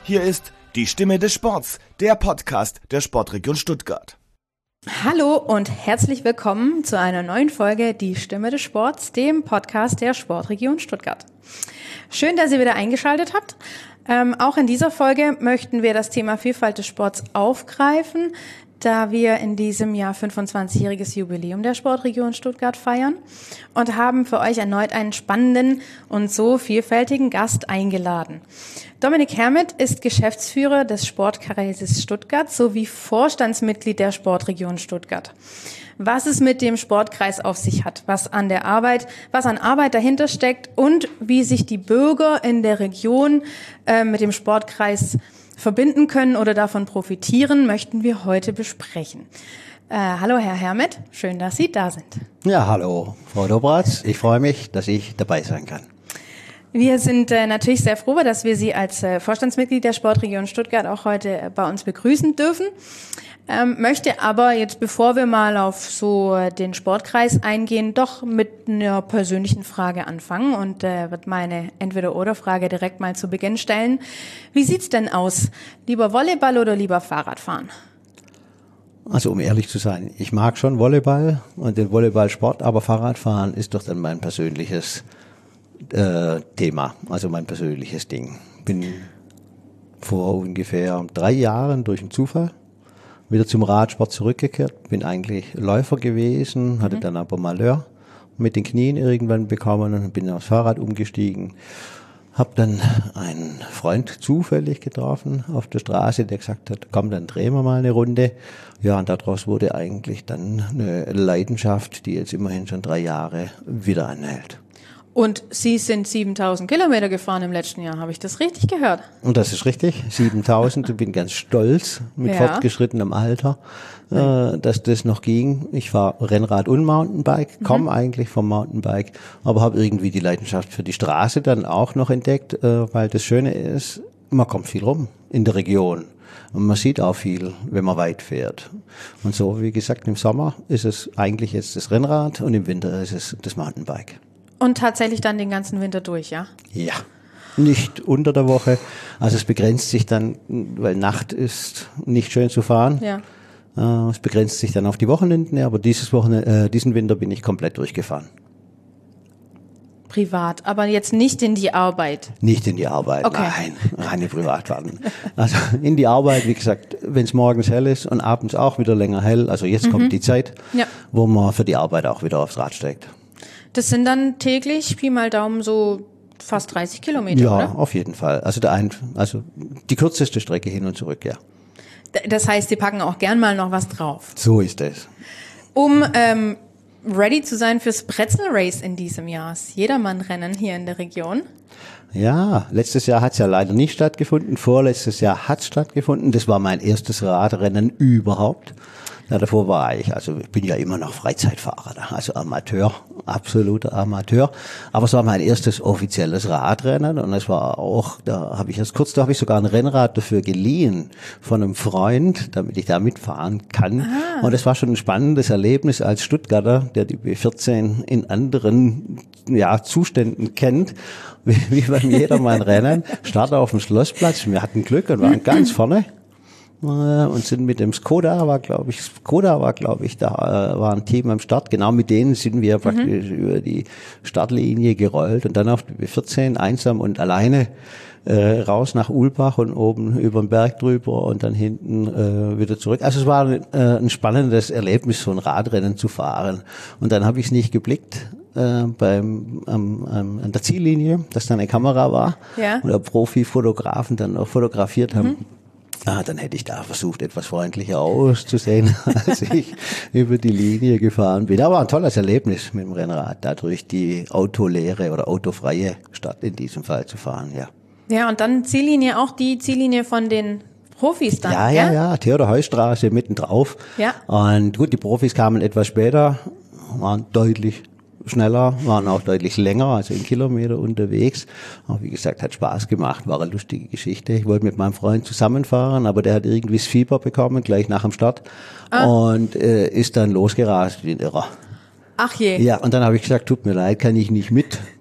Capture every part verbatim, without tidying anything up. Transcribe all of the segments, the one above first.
Hier ist die Stimme des Sports, der Podcast der Sportregion Stuttgart. Hallo und herzlich willkommen zu einer neuen Folge Die Stimme des Sports, dem Podcast der Sportregion Stuttgart. Schön, dass ihr wieder eingeschaltet habt. Ähm, auch in dieser Folge möchten wir das Thema Vielfalt des Sports aufgreifen, da wir in diesem Jahr fünfundzwanzigjähriges Jubiläum der Sportregion Stuttgart feiern und haben für euch erneut einen spannenden und so vielfältigen Gast eingeladen. Dominik Hermet ist Geschäftsführer des Sportkreises Stuttgart sowie Vorstandsmitglied der Sportregion Stuttgart. Was es mit dem Sportkreis auf sich hat, was an der Arbeit, was an Arbeit dahinter steckt und wie sich die Bürger in der Region äh, mit dem Sportkreis verbinden können oder davon profitieren, möchten wir heute besprechen. Äh, hallo Herr Hermet, schön, dass Sie da sind. Ja, hallo Frau Dobratz, ich freue mich, dass ich dabei sein kann. Wir sind äh, natürlich sehr froh, dass wir Sie als äh, Vorstandsmitglied der Sportregion Stuttgart auch heute äh, bei uns begrüßen dürfen. Ähm, möchte aber jetzt, bevor wir mal auf so äh, den Sportkreis eingehen, doch mit einer persönlichen Frage anfangen und äh, wird meine Entweder-oder-Frage direkt mal zu Beginn stellen. Wie sieht's denn aus? Lieber Volleyball oder lieber Fahrradfahren? Also um ehrlich zu sein, ich mag schon Volleyball und den Volleyballsport, aber Fahrradfahren ist doch dann mein persönliches äh, Thema, also mein persönliches Ding. Bin vor ungefähr drei Jahren durch einen Zufall wieder zum Radsport zurückgekehrt, bin eigentlich Läufer gewesen, hatte mhm. dann aber Malheur mit den Knien irgendwann bekommen und bin aufs Fahrrad umgestiegen. Hab dann einen Freund zufällig getroffen auf der Straße, der gesagt hat, komm, dann drehen wir mal eine Runde. Ja, und daraus wurde eigentlich dann eine Leidenschaft, die jetzt immerhin schon drei Jahre wieder anhält. Und Sie sind siebentausend Kilometer gefahren im letzten Jahr, habe ich das richtig gehört? Und das ist richtig, siebentausend. Ich bin ganz stolz mit ja. fortgeschrittenem Alter, äh, dass das noch ging. Ich fahre Rennrad und Mountainbike, komme mhm. eigentlich vom Mountainbike, aber habe irgendwie die Leidenschaft für die Straße dann auch noch entdeckt, äh, weil das Schöne ist, man kommt viel rum in der Region. Und man sieht auch viel, wenn man weit fährt. Und so, wie gesagt, im Sommer ist es eigentlich jetzt das Rennrad und im Winter ist es das Mountainbike. Und tatsächlich dann den ganzen Winter durch, ja? Ja, nicht unter der Woche. Also es begrenzt sich dann, weil Nacht ist nicht schön zu fahren. Ja. Äh, es begrenzt sich dann auf die Wochenenden, aber dieses Wochenende, äh, diesen Winter bin ich komplett durchgefahren. Privat, aber jetzt nicht in die Arbeit? Nicht in die Arbeit, okay. Nein, keine Privatfahrten. Also in die Arbeit, wie gesagt, wenn es morgens hell ist und abends auch wieder länger hell, also jetzt mhm. kommt die Zeit, ja. wo man für die Arbeit auch wieder aufs Rad steigt. Das sind dann täglich, Pi mal Daumen, so fast dreißig Kilometer, ja, oder? Ja, auf jeden Fall. Also der ein, also die kürzeste Strecke hin und zurück, ja. Das heißt, Sie packen auch gern mal noch was drauf. So ist es. Um ähm, ready zu sein fürs Pretzel Race in diesem Jahr, das Jedermann-Rennen hier in der Region. Ja, letztes Jahr hat es ja leider nicht stattgefunden. Vorletztes Jahr hat es stattgefunden. Das war mein erstes Radrennen überhaupt. Ja, davor war ich, also ich bin ja immer noch Freizeitfahrer, also Amateur, absoluter Amateur. Aber es war mein erstes offizielles Radrennen und es war auch, da habe ich erst kurz, da habe ich sogar ein Rennrad dafür geliehen von einem Freund, damit ich da mitfahren kann. Ah. Und es war schon ein spannendes Erlebnis als Stuttgarter, der die B vierzehn in anderen ja, Zuständen kennt, wie, wie beim Jedermann-Rennen. Start auf dem Schlossplatz, wir hatten Glück und waren ganz vorne. Und sind mit dem Skoda, war glaube ich, Skoda war glaube ich, da war ein Team am Start, genau mit denen sind wir praktisch mhm. über die Startlinie gerollt und dann auf die B vierzehn einsam und alleine äh, raus nach Ulbach und oben über den Berg drüber und dann hinten äh, wieder zurück. Also es war äh, ein spannendes Erlebnis, so ein Radrennen zu fahren. Und dann habe ich es nicht geblickt. Äh, beim am, am, an der Ziellinie, dass da eine Kamera war ja. und der Profi-Fotografen dann auch fotografiert haben. Mhm. Ah, dann hätte ich da versucht, etwas freundlicher auszusehen, als ich über die Linie gefahren bin. Aber ein tolles Erlebnis mit dem Rennrad, da durch die autoleere oder autofreie Stadt in diesem Fall zu fahren, ja. Ja, und dann Ziellinie, auch die Ziellinie von den Profis dann, ja? Ja, ja, ja, Theodor-Heuss-Straße mitten drauf. Ja. Und gut, die Profis kamen etwas später, waren deutlich schneller, waren auch deutlich länger, also in Kilometer unterwegs. Aber wie gesagt, hat Spaß gemacht, war eine lustige Geschichte. Ich wollte mit meinem Freund zusammenfahren, aber der hat irgendwie das Fieber bekommen, gleich nach dem Start. Ah. Und äh, ist dann losgerast wie ein Irrer. Ach je. Ja, und dann habe ich gesagt, tut mir leid, kann ich nicht mit.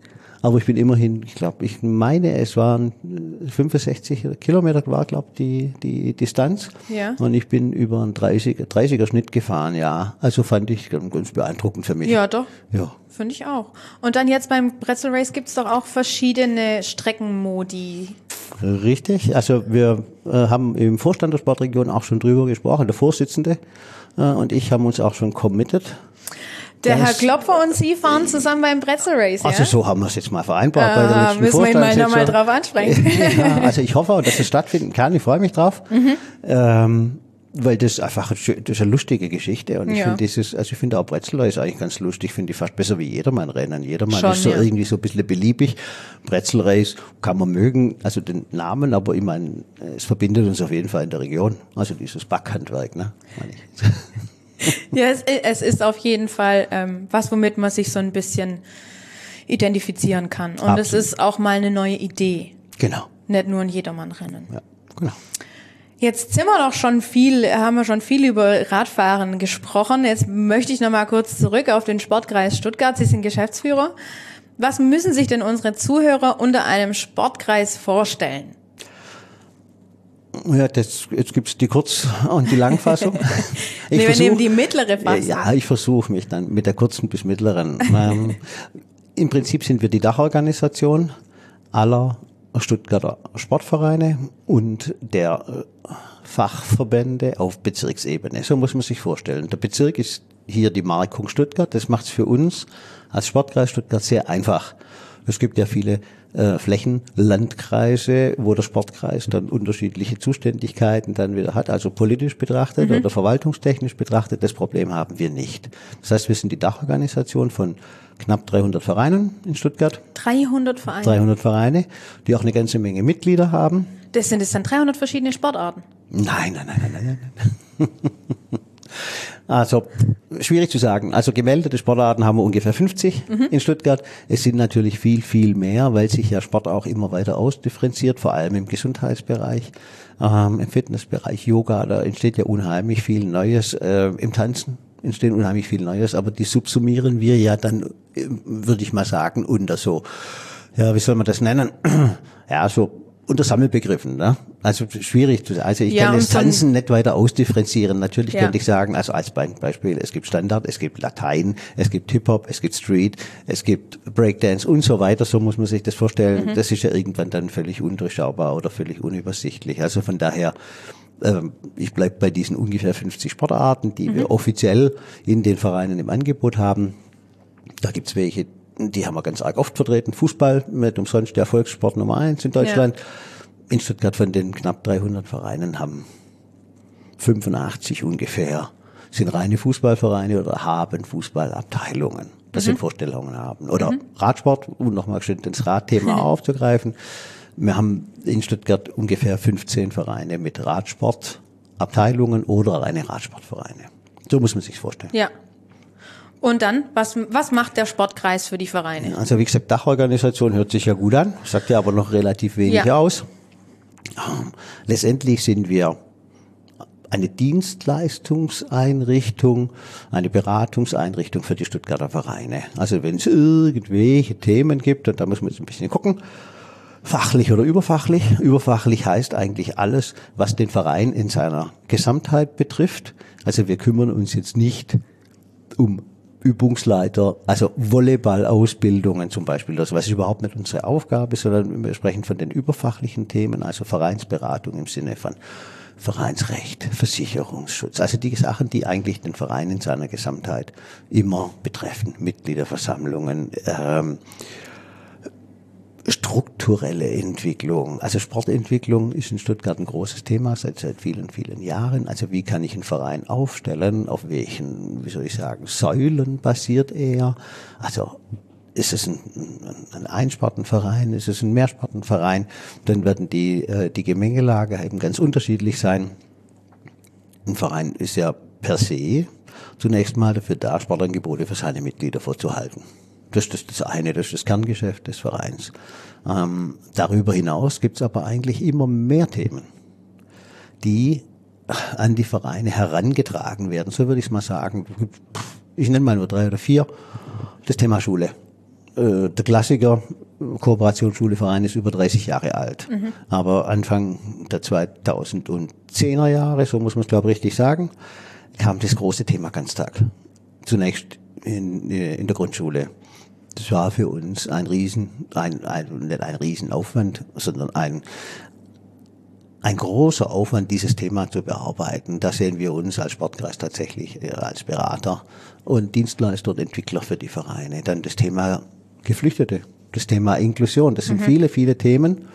Aber ich bin immerhin, ich glaube, ich meine, es waren fünfundsechzig Kilometer war, glaube ich, die, die Distanz. Ja. Und ich bin über einen dreißiger, dreißiger Schnitt gefahren, ja. Also fand ich ganz beeindruckend für mich. Ja, doch. Ja. Finde ich auch. Und dann jetzt beim Bretzel Race gibt's doch auch verschiedene Streckenmodi. Richtig. Also wir äh, haben im Vorstand der Sportregion auch schon drüber gesprochen. Der Vorsitzende äh, und ich haben uns auch schon committed. Der Herr Klopfer und Sie fahren zusammen beim Bretzel Race, ja? Also so haben wir es jetzt mal vereinbart. Ah, bei der letzten müssen wir ihn mal Vorstandssitzung. nochmal drauf ansprechen. Ja, also ich hoffe auch, dass es stattfinden kann. Ich freue mich drauf. Mhm. Ähm, Weil das einfach, das ist eine lustige Geschichte und ich Ja. finde dieses, also ich finde auch Bretzler ist eigentlich ganz lustig, finde ich fast besser wie Jedermann-Rennen. Jedermann Schon, ist so ja. irgendwie so ein bisschen beliebig. Bretzel Race kann man mögen, also den Namen, aber ich meine, es verbindet uns auf jeden Fall in der Region. Also dieses Backhandwerk, ne? Meine ich. Ja, es, es ist auf jeden Fall ähm, was, womit man sich so ein bisschen identifizieren kann. Und Absolut. es ist auch mal eine neue Idee. Genau. Nicht nur ein Jedermann-Rennen. Ja, genau. Jetzt sind wir doch schon viel, haben wir schon viel über Radfahren gesprochen. Jetzt möchte ich noch mal kurz zurück auf den Sportkreis Stuttgart. Sie sind Geschäftsführer. Was müssen sich denn unsere Zuhörer unter einem Sportkreis vorstellen? Ja, das, jetzt gibt's die Kurz- und die Langfassung. Ich Nee, wir versuch- nehmen die mittlere Fassung. Ja, ich versuche mich dann mit der kurzen bis mittleren. ähm, Im Prinzip sind wir die Dachorganisation aller Stuttgarter Sportvereine und der äh, Fachverbände auf Bezirksebene. So muss man sich vorstellen. Der Bezirk ist hier die Markung Stuttgart. Das macht es für uns als Sportkreis Stuttgart sehr einfach. Es gibt ja viele äh, Flächenlandkreise, wo der Sportkreis dann unterschiedliche Zuständigkeiten dann wieder hat, also politisch betrachtet Mhm. oder verwaltungstechnisch betrachtet. Das Problem haben wir nicht. Das heißt, wir sind die Dachorganisation von knapp dreihundert Vereinen in Stuttgart. dreihundert Vereine. dreihundert Vereine, die auch eine ganze Menge Mitglieder haben. Das sind es dann dreihundert verschiedene Sportarten. Nein, nein, nein, nein, nein, nein. Also, schwierig zu sagen. Also gemeldete Sportarten haben wir ungefähr fünfzig mhm. in Stuttgart. Es sind natürlich viel, viel mehr, weil sich ja Sport auch immer weiter ausdifferenziert, vor allem im Gesundheitsbereich, ähm, im Fitnessbereich, Yoga, da entsteht ja unheimlich viel Neues, äh, im Tanzen entsteht unheimlich viel Neues, aber die subsumieren wir ja dann, äh, würde ich mal sagen, unter so, ja, wie soll man das nennen? Ja, so unter Sammelbegriffen, ne? Also schwierig zu sagen. Also ich Ja, kann das und dann- Tanzen nicht weiter ausdifferenzieren. Natürlich Ja. könnte ich sagen, also als Be- Beispiel, es gibt Standard, es gibt Latein, es gibt Hip-Hop, es gibt Street, es gibt Breakdance und so weiter. So muss man sich das vorstellen. Mhm. Das ist ja irgendwann dann völlig undurchschaubar oder völlig unübersichtlich. Also von daher, ähm, ich bleib bei diesen ungefähr fünfzig Sportarten, die Mhm. wir offiziell in den Vereinen im Angebot haben. Da gibt's welche, die haben wir ganz arg oft vertreten. Fußball, mit umsonst der Volkssport Nummer eins in Deutschland. In Stuttgart von den knapp dreihundert Vereinen haben fünfundachtzig ungefähr sind reine Fußballvereine oder haben Fußballabteilungen. Das Mhm. sind Vorstellungen haben. Oder mhm. Radsport, um nochmal schön das Radthema aufzugreifen. Wir haben in Stuttgart ungefähr fünfzehn Vereine mit Radsportabteilungen oder reine Radsportvereine. So muss man sich vorstellen. Ja. Und dann, was, was macht der Sportkreis für die Vereine? Also wie gesagt, Dachorganisation hört sich ja gut an, sagt ja aber noch relativ wenig Ja. aus. Letztendlich sind wir eine Dienstleistungseinrichtung, eine Beratungseinrichtung für die Stuttgarter Vereine. Also wenn es irgendwelche Themen gibt, und da muss man jetzt ein bisschen gucken, fachlich oder überfachlich. Überfachlich heißt eigentlich alles, was den Verein in seiner Gesamtheit betrifft. Also wir kümmern uns jetzt nicht um Übungsleiter, also Volleyball-Ausbildungen zum Beispiel, das was überhaupt nicht unsere Aufgabe, sondern wir sprechen von den überfachlichen Themen, also Vereinsberatung im Sinne von Vereinsrecht, Versicherungsschutz, also die Sachen, die eigentlich den Verein in seiner Gesamtheit immer betreffen, Mitgliederversammlungen, ähm, strukturelle Entwicklung, also Sportentwicklung ist in Stuttgart ein großes Thema seit seit vielen, vielen Jahren. Also wie kann ich einen Verein aufstellen, auf welchen, wie soll ich sagen, Säulen basiert er? Also ist es ein, ein Einsportenverein, ist es ein Mehrsportenverein? Dann werden die äh, die Gemengelage eben ganz unterschiedlich sein. Ein Verein ist ja per se zunächst mal dafür da, Sportangebote für seine Mitglieder vorzuhalten. Das ist das eine, das ist das Kerngeschäft des Vereins. Ähm, darüber hinaus gibt es aber eigentlich immer mehr Themen, die an die Vereine herangetragen werden. So würde ich es mal sagen. Ich nenne mal nur drei oder vier. Das Thema Schule. Äh, der Klassiker, Kooperationsschule Verein ist über dreißig Jahre alt. Mhm. Aber Anfang der zweitausendzehner Jahre, so muss man es glaube ich richtig sagen, kam das große Thema Ganztag. Zunächst in, in der Grundschule. Das war für uns ein Riesen, ein, ein, nicht ein Riesenaufwand, sondern ein, ein großer Aufwand, dieses Thema zu bearbeiten. Da sehen wir uns als Sportkreis tatsächlich als Berater und Dienstleister und Entwickler für die Vereine. Dann das Thema Geflüchtete, das Thema Inklusion, das sind mhm. viele, viele Themen.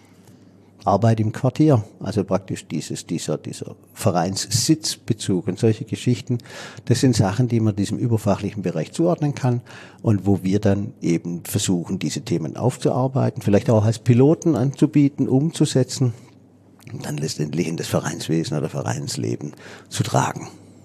Arbeit im Quartier, also praktisch dieses, dieser, dieser Vereinssitzbezug und solche Geschichten, das sind Sachen, die man diesem überfachlichen Bereich zuordnen kann und wo wir dann eben versuchen, diese Themen aufzuarbeiten, vielleicht auch als Piloten anzubieten, umzusetzen und dann letztendlich in das Vereinswesen oder Vereinsleben zu tragen.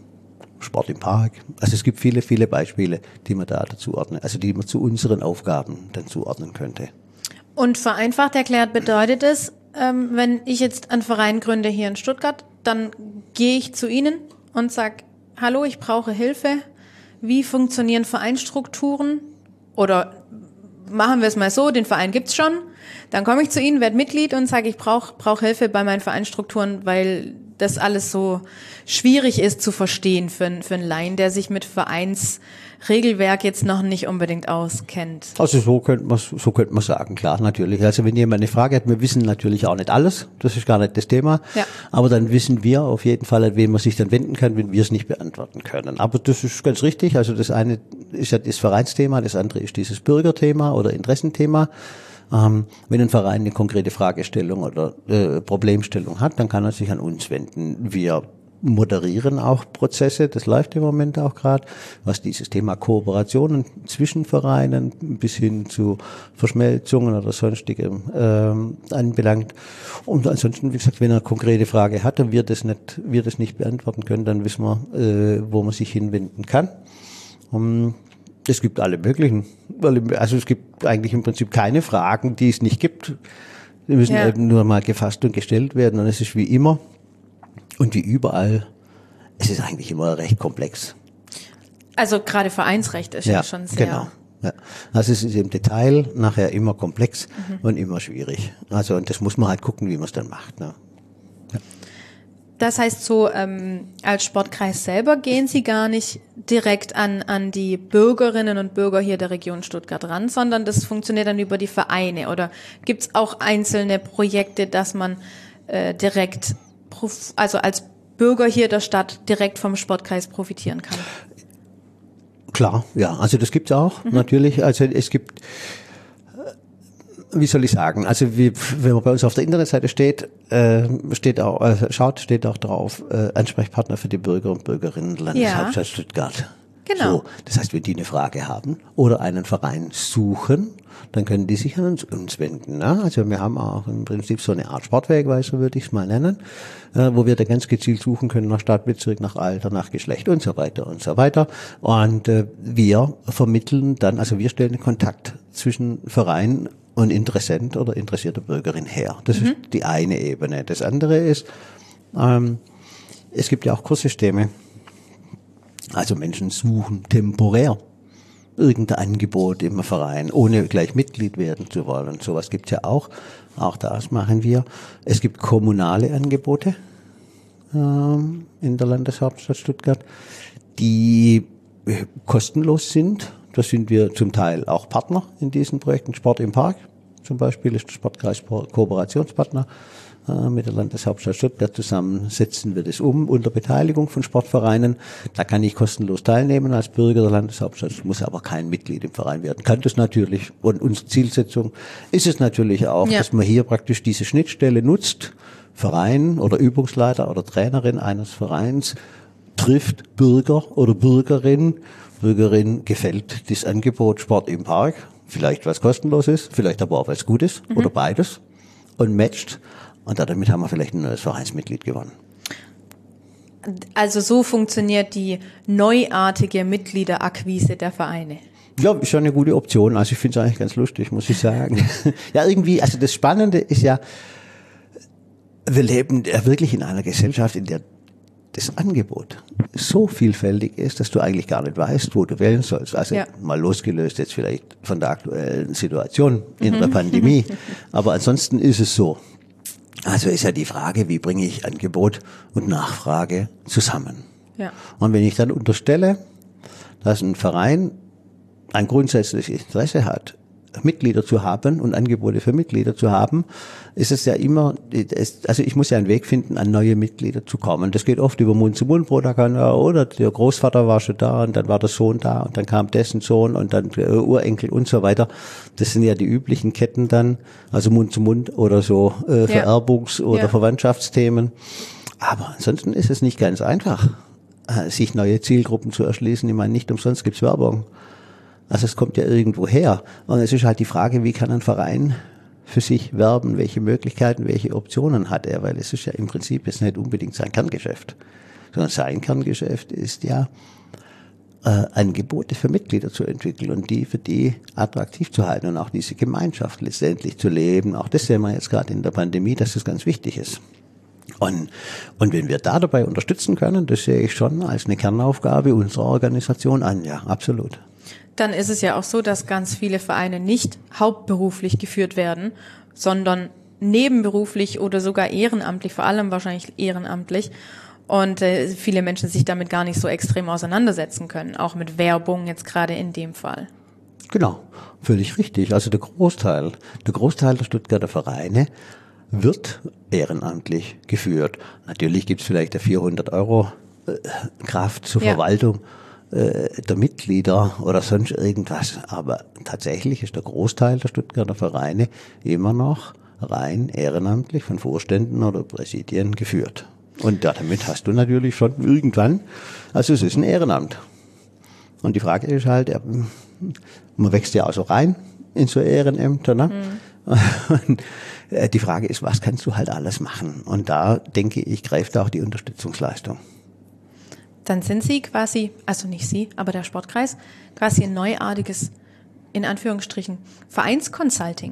Sport im Park, also es gibt viele, viele Beispiele, die man da dazu ordnen, also die man zu unseren Aufgaben dann zuordnen könnte. Und vereinfacht erklärt bedeutet es, ähm, wenn ich jetzt einen Verein gründe hier in Stuttgart, dann gehe ich zu Ihnen und sage, hallo, ich brauche Hilfe. Wie funktionieren Vereinsstrukturen? Oder machen wir es mal so, den Verein gibt's schon. Dann komme ich zu Ihnen, werde Mitglied und sage, ich brauche brauch Hilfe bei meinen Vereinsstrukturen, weil das alles so schwierig ist zu verstehen für, für einen Laien, der sich mit Vereinsregelwerk jetzt noch nicht unbedingt auskennt. Also so könnte man so könnte man sagen, klar, natürlich. Also wenn jemand eine Frage hat, wir wissen natürlich auch nicht alles, das ist gar nicht das Thema, ja. Aber dann wissen wir auf jeden Fall, an wen man sich dann wenden kann, wenn wir es nicht beantworten können. Aber das ist ganz richtig, also das eine ist ja das Vereinsthema, das andere ist dieses Bürgerthema oder Interessenthema. Ähm, wenn ein Verein eine konkrete Fragestellung oder äh, Problemstellung hat, dann kann er sich an uns wenden. Wir moderieren auch Prozesse, das läuft im Moment auch gerade, was dieses Thema Kooperationen zwischen Vereinen bis hin zu Verschmelzungen oder sonstigem ähm, anbelangt. Und ansonsten, wie gesagt, wenn er eine konkrete Frage hat und wir das nicht, wir das nicht beantworten können, dann wissen wir, äh, wo man sich hinwenden kann. Um, Es gibt alle möglichen, also es gibt eigentlich im Prinzip keine Fragen, die es nicht gibt. Die müssen ja. eben nur mal gefasst und gestellt werden und es ist wie immer und wie überall, es ist eigentlich immer recht komplex. Also gerade Vereinsrecht ist ja, ja schon sehr... Genau. Ja. Also es ist im Detail nachher immer komplex mhm. und immer schwierig. Also und das muss man halt gucken, wie man es dann macht. Ne? Ja. Das heißt so, ähm, als Sportkreis selber gehen Sie gar nicht direkt an an die Bürgerinnen und Bürger hier der Region Stuttgart ran, sondern das funktioniert dann über die Vereine. Oder gibt es auch einzelne Projekte, dass man äh, direkt, also als Bürger hier der Stadt direkt vom Sportkreis profitieren kann? Klar, ja, also das gibt's auch, mhm. natürlich. Also es gibt... Wie soll ich sagen? Also wie, wenn man bei uns auf der Internetseite steht, äh, steht auch, äh, schaut, steht auch drauf, äh, Ansprechpartner für die Bürger und Bürgerinnen der Landeshauptstadt ja. Stuttgart. Genau. So, das heißt, wenn die eine Frage haben oder einen Verein suchen, dann können die sich an uns, uns wenden. Ne? Also wir haben auch im Prinzip so eine Art Sportwegweiser, würde ich es mal nennen, äh, wo wir dann ganz gezielt suchen können nach Stadtbezirk, nach Alter, nach Geschlecht und so weiter und so weiter. Und äh, wir vermitteln dann, also wir stellen den Kontakt zwischen Verein und Interessent oder interessierte Bürgerin her. Das mhm. ist die eine Ebene. Das andere ist, ähm, es gibt ja auch Kurssysteme. Also Menschen suchen temporär irgendein Angebot im Verein, ohne gleich Mitglied werden zu wollen. Sowas gibt's ja auch. Auch das machen wir. Es gibt kommunale Angebote ähm, in der Landeshauptstadt Stuttgart, die äh, kostenlos sind. Da sind wir zum Teil auch Partner in diesen Projekten. Sport im Park zum Beispiel ist der Sportkreis Kooperationspartner äh, mit der Landeshauptstadt Stuttgart. Zusammen setzen wir das um unter Beteiligung von Sportvereinen. Da kann ich kostenlos teilnehmen als Bürger der Landeshauptstadt, muss aber kein Mitglied im Verein werden. Kann das natürlich. Und unsere Zielsetzung ist es natürlich auch, ja. dass man hier praktisch diese Schnittstelle nutzt. Verein oder Übungsleiter oder Trainerin eines Vereins trifft Bürger oder Bürgerin. Bürgerin gefällt das Angebot Sport im Park, vielleicht was kostenlos ist, vielleicht aber auch was gut ist mhm. oder beides und matcht und damit haben wir vielleicht ein neues Vereinsmitglied gewonnen. Also so funktioniert die neuartige Mitgliederakquise der Vereine. Ja, ist schon eine gute Option, also ich finde es eigentlich ganz lustig, muss ich sagen. Ja, irgendwie, also das Spannende ist ja, wir leben ja wirklich in einer Gesellschaft, in der das Angebot so vielfältig ist, dass du eigentlich gar nicht weißt, wo du wählen sollst. Also ja. mal losgelöst jetzt vielleicht von der aktuellen Situation in mhm. der Pandemie. Aber ansonsten ist es so. Also ist ja die Frage, wie bringe ich Angebot und Nachfrage zusammen? Ja. Und wenn ich dann unterstelle, dass ein Verein ein grundsätzliches Interesse hat, Mitglieder zu haben und Angebote für Mitglieder zu haben, ist es ja immer, also ich muss ja einen Weg finden, an neue Mitglieder zu kommen. Das geht oft über Mund-zu-Mund-Propaganda, oder der Großvater war schon da und dann war der Sohn da und dann kam dessen Sohn und dann der Urenkel und so weiter. Das sind ja die üblichen Ketten dann, also Mund-zu-Mund oder so äh, Vererbungs- oder ja. Verwandtschaftsthemen. Aber ansonsten ist es nicht ganz einfach, sich neue Zielgruppen zu erschließen. Ich meine, nicht umsonst gibt's Werbung. Also es kommt ja irgendwo her. Und es ist halt die Frage, wie kann ein Verein für sich werben, welche Möglichkeiten, welche Optionen hat er, weil es ist ja im Prinzip jetzt nicht unbedingt sein Kerngeschäft, sondern sein Kerngeschäft ist ja, äh, Angebote für Mitglieder zu entwickeln und die für die attraktiv zu halten und auch diese Gemeinschaft letztendlich zu leben. Auch das sehen wir jetzt gerade in der Pandemie, dass das ganz wichtig ist. Und, und wenn wir da dabei unterstützen können, das sehe ich schon als eine Kernaufgabe unserer Organisation an, ja, absolut. Dann ist es ja auch so, dass ganz viele Vereine nicht hauptberuflich geführt werden, sondern nebenberuflich oder sogar ehrenamtlich, vor allem wahrscheinlich ehrenamtlich. Und äh, viele Menschen sich damit gar nicht so extrem auseinandersetzen können, auch mit Werbung jetzt gerade in dem Fall. Genau, völlig richtig. Also der Großteil, der Großteil der Stuttgarter Vereine wird ehrenamtlich geführt. Natürlich gibt's vielleicht eine vierhundert Euro äh, Kraft zur ja. Verwaltung äh, der Mitglieder oder sonst irgendwas. Aber tatsächlich ist der Großteil der Stuttgarter Vereine immer noch rein ehrenamtlich von Vorständen oder Präsidien geführt. Und ja, damit hast du natürlich schon irgendwann, also es ist ein Ehrenamt. Und die Frage ist halt, ja, man wächst ja auch so rein in so Ehrenämter, ne? Mhm. Und die Frage ist, was kannst du halt alles machen? Und da, denke ich, greift auch die Unterstützungsleistung. Dann sind Sie quasi, also nicht Sie, aber der Sportkreis, quasi ein neuartiges, in Anführungsstrichen, Vereinsconsulting.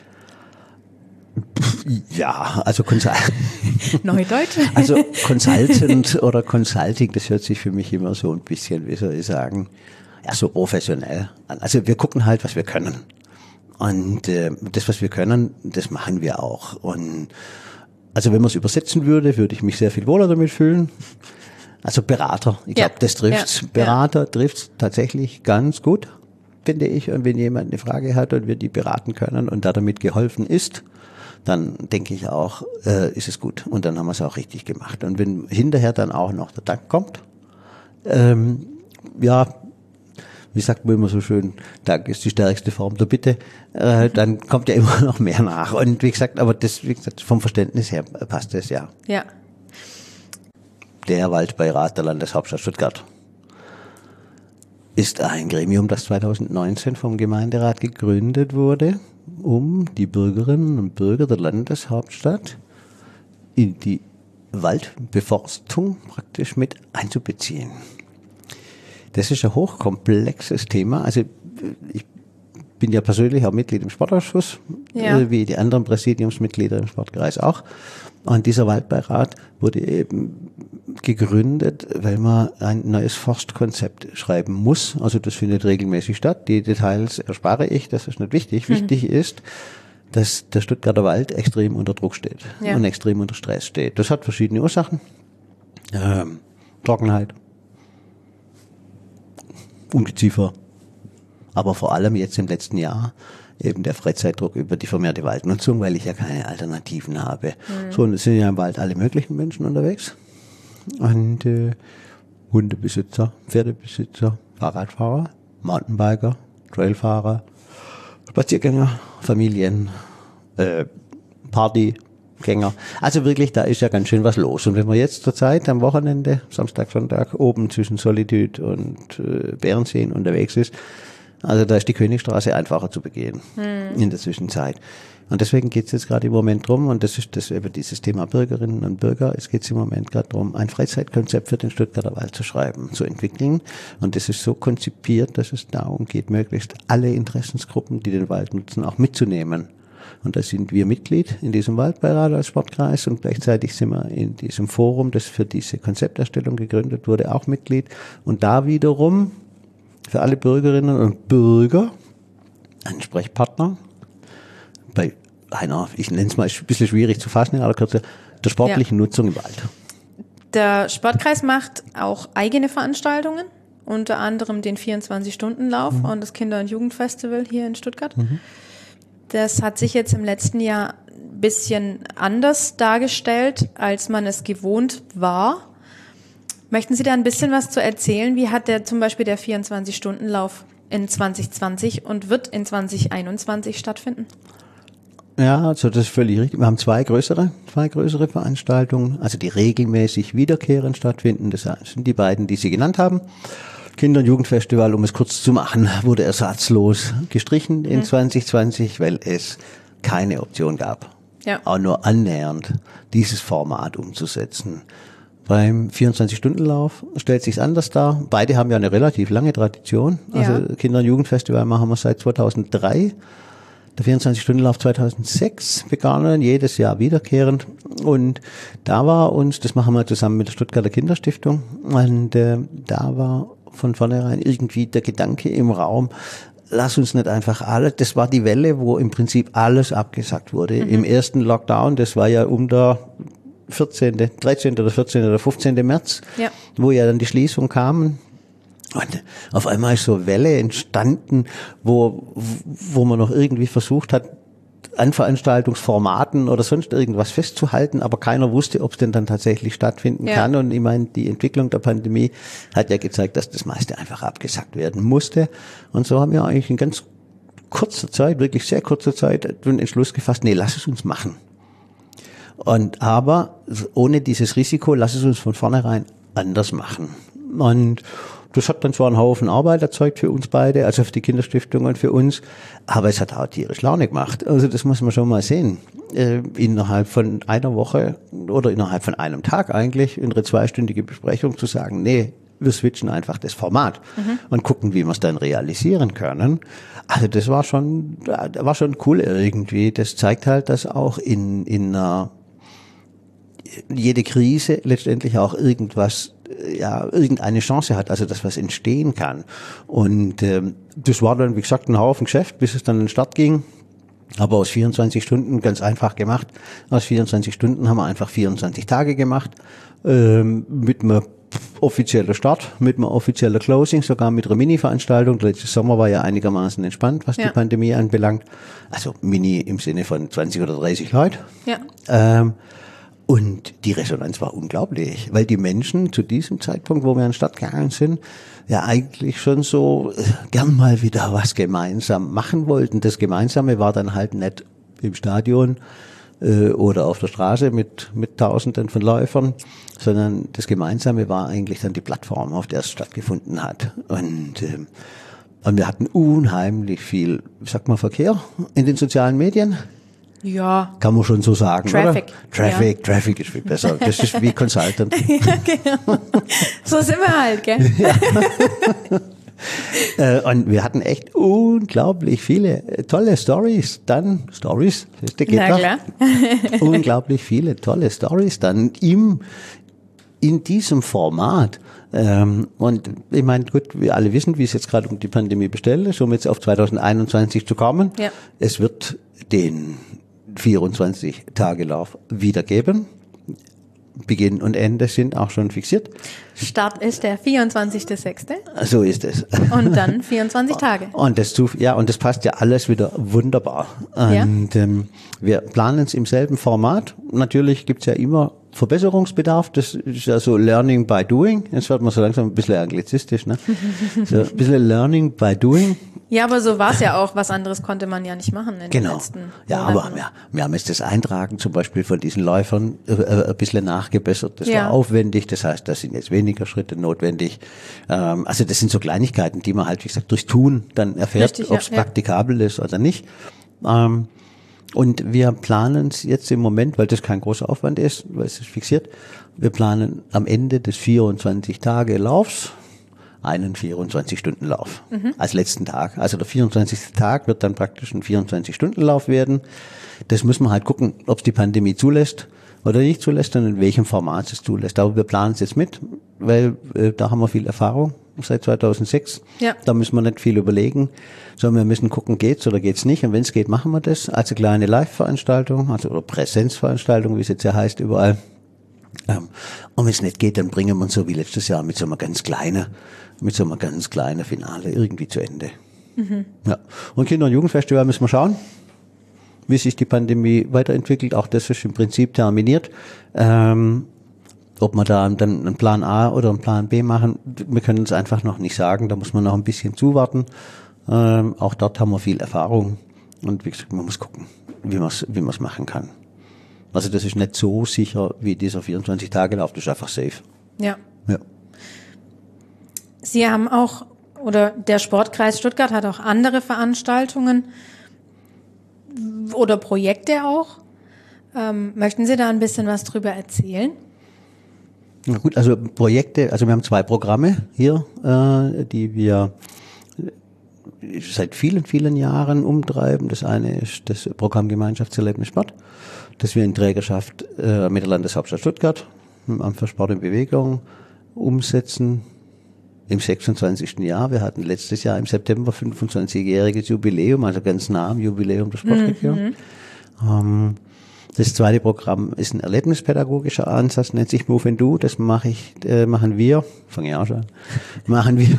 Ja, also Consulting. Neudeutsch? Also Consultant oder Consulting, das hört sich für mich immer so ein bisschen, wie soll ich sagen, ja, so professionell an. Also wir gucken halt, was wir können. Und äh, das, was wir können, das machen wir auch. Und also wenn man es übersetzen würde, würde ich mich sehr viel wohler damit fühlen. Also Berater, ich glaube, ja. das trifft's. Ja. Berater ja. trifft's tatsächlich ganz gut, finde ich. Und wenn jemand eine Frage hat und wir die beraten können und da damit geholfen ist, dann denke ich auch, äh, ist es gut. Und dann haben wir es auch richtig gemacht. Und wenn hinterher dann auch noch der Dank kommt, ähm, ja, wie sagt man immer so schön, Dank ist die stärkste Form der Bitte, äh, dann kommt ja immer noch mehr nach. Und wie gesagt, aber das, wie gesagt, vom Verständnis her passt das ja. Ja. Der Waldbeirat der Landeshauptstadt Stuttgart ist ein Gremium, das zweitausendneunzehn vom Gemeinderat gegründet wurde, um die Bürgerinnen und Bürger der Landeshauptstadt in die Waldbeforstung praktisch mit einzubeziehen. Das ist ein hochkomplexes Thema. Also ich bin ja persönlich auch Mitglied im Sportausschuss, ja. wie die anderen Präsidiumsmitglieder im Sportkreis auch. Und dieser Waldbeirat wurde eben gegründet, weil man ein neues Forstkonzept schreiben muss. Also das findet regelmäßig statt. Die Details erspare ich, das ist nicht wichtig. Mhm. Wichtig ist, dass der Stuttgarter Wald extrem unter Druck steht ja. und extrem unter Stress steht. Das hat verschiedene Ursachen. Ähm, Trockenheit, Ungeziefer, aber vor allem jetzt im letzten Jahr eben der Freizeitdruck über die vermehrte Waldnutzung, weil ich ja keine Alternativen habe. Mhm. So, und es sind ja im Wald alle möglichen Menschen unterwegs. Und äh, Hundebesitzer, Pferdebesitzer, Fahrradfahrer, Mountainbiker, Trailfahrer, Spaziergänger, Familien, äh, Partygänger. Also wirklich, da ist ja ganz schön was los. Und wenn man jetzt zur Zeit am Wochenende, Samstag, Sonntag, oben zwischen Solitude und äh, Bärenseen unterwegs ist, also da ist die Königstraße einfacher zu begehen hm. in der Zwischenzeit. Und deswegen geht es jetzt gerade im Moment drum, und das ist das über dieses Thema Bürgerinnen und Bürger, es geht im Moment gerade darum, ein Freizeitkonzept für den Stuttgarter Wald zu schreiben, zu entwickeln. Und das ist so konzipiert, dass es darum geht, möglichst alle Interessensgruppen, die den Wald nutzen, auch mitzunehmen. Und da sind wir Mitglied in diesem Waldbeirat als Sportkreis und gleichzeitig sind wir in diesem Forum, das für diese Konzepterstellung gegründet wurde, auch Mitglied. Und da wiederum für alle Bürgerinnen und Bürger ein Sprechpartner bei einer, ich nenne es mal ein bisschen schwierig zu fassen in aller Kürze, der sportlichen ja. Nutzung im Wald. Der Sportkreis macht auch eigene Veranstaltungen, unter anderem den vierundzwanzig-Stunden-Lauf mhm. und das Kinder- und Jugendfestival hier in Stuttgart. Mhm. Das hat sich jetzt im letzten Jahr ein bisschen anders dargestellt, als man es gewohnt war. Möchten Sie da ein bisschen was zu erzählen? Wie hat der zum Beispiel der vierundzwanzig-Stunden-Lauf in zwanzig zwanzig und wird in zwanzig einundzwanzig stattfinden? Ja, also das ist völlig richtig. Wir haben zwei größere, zwei größere Veranstaltungen, also die regelmäßig wiederkehrend stattfinden. Das sind die beiden, die Sie genannt haben. Kinder- und Jugendfestival, um es kurz zu machen, wurde ersatzlos gestrichen in mhm. zwanzig zwanzig, weil es keine Option gab, ja. auch nur annähernd dieses Format umzusetzen. Beim vierundzwanzig-Stunden-Lauf stellt sich's anders dar. Beide haben ja eine relativ lange Tradition. Also ja. Kinder- und Jugendfestival machen wir seit zweitausenddrei. Der vierundzwanzig-Stunden-Lauf zweitausendsechs begann, jedes Jahr wiederkehrend. Und da war uns, das machen wir zusammen mit der Stuttgarter Kinderstiftung, und äh, da war von vornherein irgendwie der Gedanke im Raum, lass uns nicht einfach alles, das war die Welle, wo im Prinzip alles abgesagt wurde. Mhm. Im ersten Lockdown, das war ja um der vierzehnten, dreizehnten oder vierzehnten oder fünfzehnten März, ja. wo ja dann die Schließung kam. Und auf einmal ist so eine Welle entstanden, wo, wo man noch irgendwie versucht hat, an Veranstaltungsformaten oder sonst irgendwas festzuhalten, aber keiner wusste, ob es denn dann tatsächlich stattfinden ja. kann. Und ich meine, die Entwicklung der Pandemie hat ja gezeigt, dass das meiste einfach abgesagt werden musste. Und so haben wir eigentlich in ganz kurzer Zeit, wirklich sehr kurzer Zeit, den Entschluss gefasst, nee, lass es uns machen. Und aber ohne dieses Risiko, lass es uns von vornherein anders machen. Und das hat dann zwar einen Haufen Arbeit erzeugt für uns beide, also für die Kinderstiftung und für uns, aber es hat auch tierisch Laune gemacht. Also das muss man schon mal sehen. Äh, innerhalb von einer Woche oder innerhalb von einem Tag eigentlich in eine zweistündige Besprechung zu sagen, nee, wir switchen einfach das Format mhm. und gucken, wie wir es dann realisieren können. Also das war schon, war schon cool irgendwie. Das zeigt halt, dass auch in, in einer, jede Krise letztendlich auch irgendwas, ja, irgendeine Chance hat, also dass was entstehen kann. Und ähm, das war dann, wie gesagt, ein Haufen Geschäft, bis es dann in den Start ging. Aber aus vierundzwanzig Stunden ganz einfach gemacht. Aus vierundzwanzig Stunden haben wir einfach vierundzwanzig Tage gemacht, ähm, mit einem offiziellen Start, mit einem offiziellen Closing, sogar mit einer Mini-Veranstaltung. Letztes Sommer war ja einigermaßen entspannt, was ja. die Pandemie anbelangt. Also Mini im Sinne von zwanzig oder dreißig Leute. Ja. Ähm, Und die Resonanz war unglaublich, weil die Menschen zu diesem Zeitpunkt, wo wir an den Start gegangen sind, ja eigentlich schon so gern mal wieder was gemeinsam machen wollten. Das Gemeinsame war dann halt nicht im Stadion äh, oder auf der Straße mit mit Tausenden von Läufern, sondern das Gemeinsame war eigentlich dann die Plattform, auf der es stattgefunden hat. Und äh, und wir hatten unheimlich viel, wie sagt man, Verkehr in den sozialen Medien. Ja. Kann man schon so sagen, Traffic. oder? Traffic, ja. Traffic ist viel besser. Das ist wie Consultant. Ja, genau. So sind wir halt, gell? Ja. Und wir hatten echt unglaublich viele tolle Stories. Dann, Stories, das geht Na klar. Unglaublich viele tolle Stories dann im, in diesem Format. Und ich meine, gut, wir alle wissen, wie es jetzt gerade um die Pandemie bestellt ist, um jetzt auf zwanzig einundzwanzig zu kommen. Ja. Es wird den vierundzwanzig-Tage-Lauf wiedergeben. Beginn und Ende sind auch schon fixiert. Start ist der vierundzwanzigster sechste So ist es. Und dann vierundzwanzig Tage. Und das, ja, und das passt ja alles wieder wunderbar. Und ja. ähm, wir planen es im selben Format. Natürlich gibt's ja immer Verbesserungsbedarf. Das ist ja so Learning by Doing. Jetzt wird man so langsam ein bisschen anglizistisch, ne? So ein bisschen Learning by Doing. Ja, aber so war es ja auch. Was anderes konnte man ja nicht machen in genau. den letzten Ja, Monaten. aber wir, wir haben jetzt das Eintragen zum Beispiel von diesen Läufern äh, ein bisschen nachgebessert. Das ja. war aufwendig. Das heißt, da sind jetzt weniger Schritte notwendig. Ähm, also das sind so Kleinigkeiten, die man halt, wie gesagt, durchs Tun dann erfährt, ob es ja, praktikabel ja. ist oder nicht. Ähm, und wir planen es jetzt im Moment, weil das kein großer Aufwand ist, weil es ist fixiert, wir planen am Ende des vierundzwanzig Tage Laufs einen vierundzwanzig-Stunden-Lauf mhm. als letzten Tag. Also der vierundzwanzigste Tag wird dann praktisch ein vierundzwanzig-Stunden-Lauf werden. Das müssen wir halt gucken, ob es die Pandemie zulässt oder nicht zulässt und in welchem Format es zulässt. Aber wir planen es jetzt mit, weil äh, da haben wir viel Erfahrung seit zweitausendsechs. Ja. Da müssen wir nicht viel überlegen, sondern wir müssen gucken, geht's oder geht's nicht. Und wenn es geht, machen wir das als eine kleine Live-Veranstaltung, also oder Präsenzveranstaltung, wie es jetzt ja heißt, überall. Ähm, und wenn es nicht geht, dann bringen wir uns so wie letztes Jahr mit so einer ganz kleinen, mit so einer ganz kleinen Finale irgendwie zu Ende. Mhm. Ja. Und Kinder- und Jugendfestival müssen wir schauen, wie sich die Pandemie weiterentwickelt. Auch das ist im Prinzip terminiert. Ähm, ob wir da dann einen Plan A oder einen Plan B machen, wir können es einfach noch nicht sagen. Da muss man noch ein bisschen zuwarten. Ähm, auch dort haben wir viel Erfahrung. Und wie gesagt, man muss gucken, wie man es wie man es machen kann. Also das ist nicht so sicher wie dieser vierundzwanzig-Tage-Lauf, das ist einfach safe. Ja. Ja. Sie haben auch, oder der Sportkreis Stuttgart hat auch andere Veranstaltungen oder Projekte auch. Ähm, möchten Sie da ein bisschen was drüber erzählen? Na gut, also Projekte, also wir haben zwei Programme hier, äh, die wir seit vielen, vielen Jahren umtreiben. Das eine ist das Programm Gemeinschaftserlebnis Sport, das wir in Trägerschaft äh, mit der Landeshauptstadt Stuttgart im Amt für Sport und Bewegung umsetzen. Im sechsundzwanzigsten Jahr. Wir hatten letztes Jahr im September fünfundzwanzigjähriges Jubiläum, also ganz nah am Jubiläum der Sportregion. Mhm. Ähm, das zweite Programm ist ein erlebnispädagogischer Ansatz, nennt sich Move and Do. Das mache ich, äh, machen wir, fange ich auch schon an, machen wir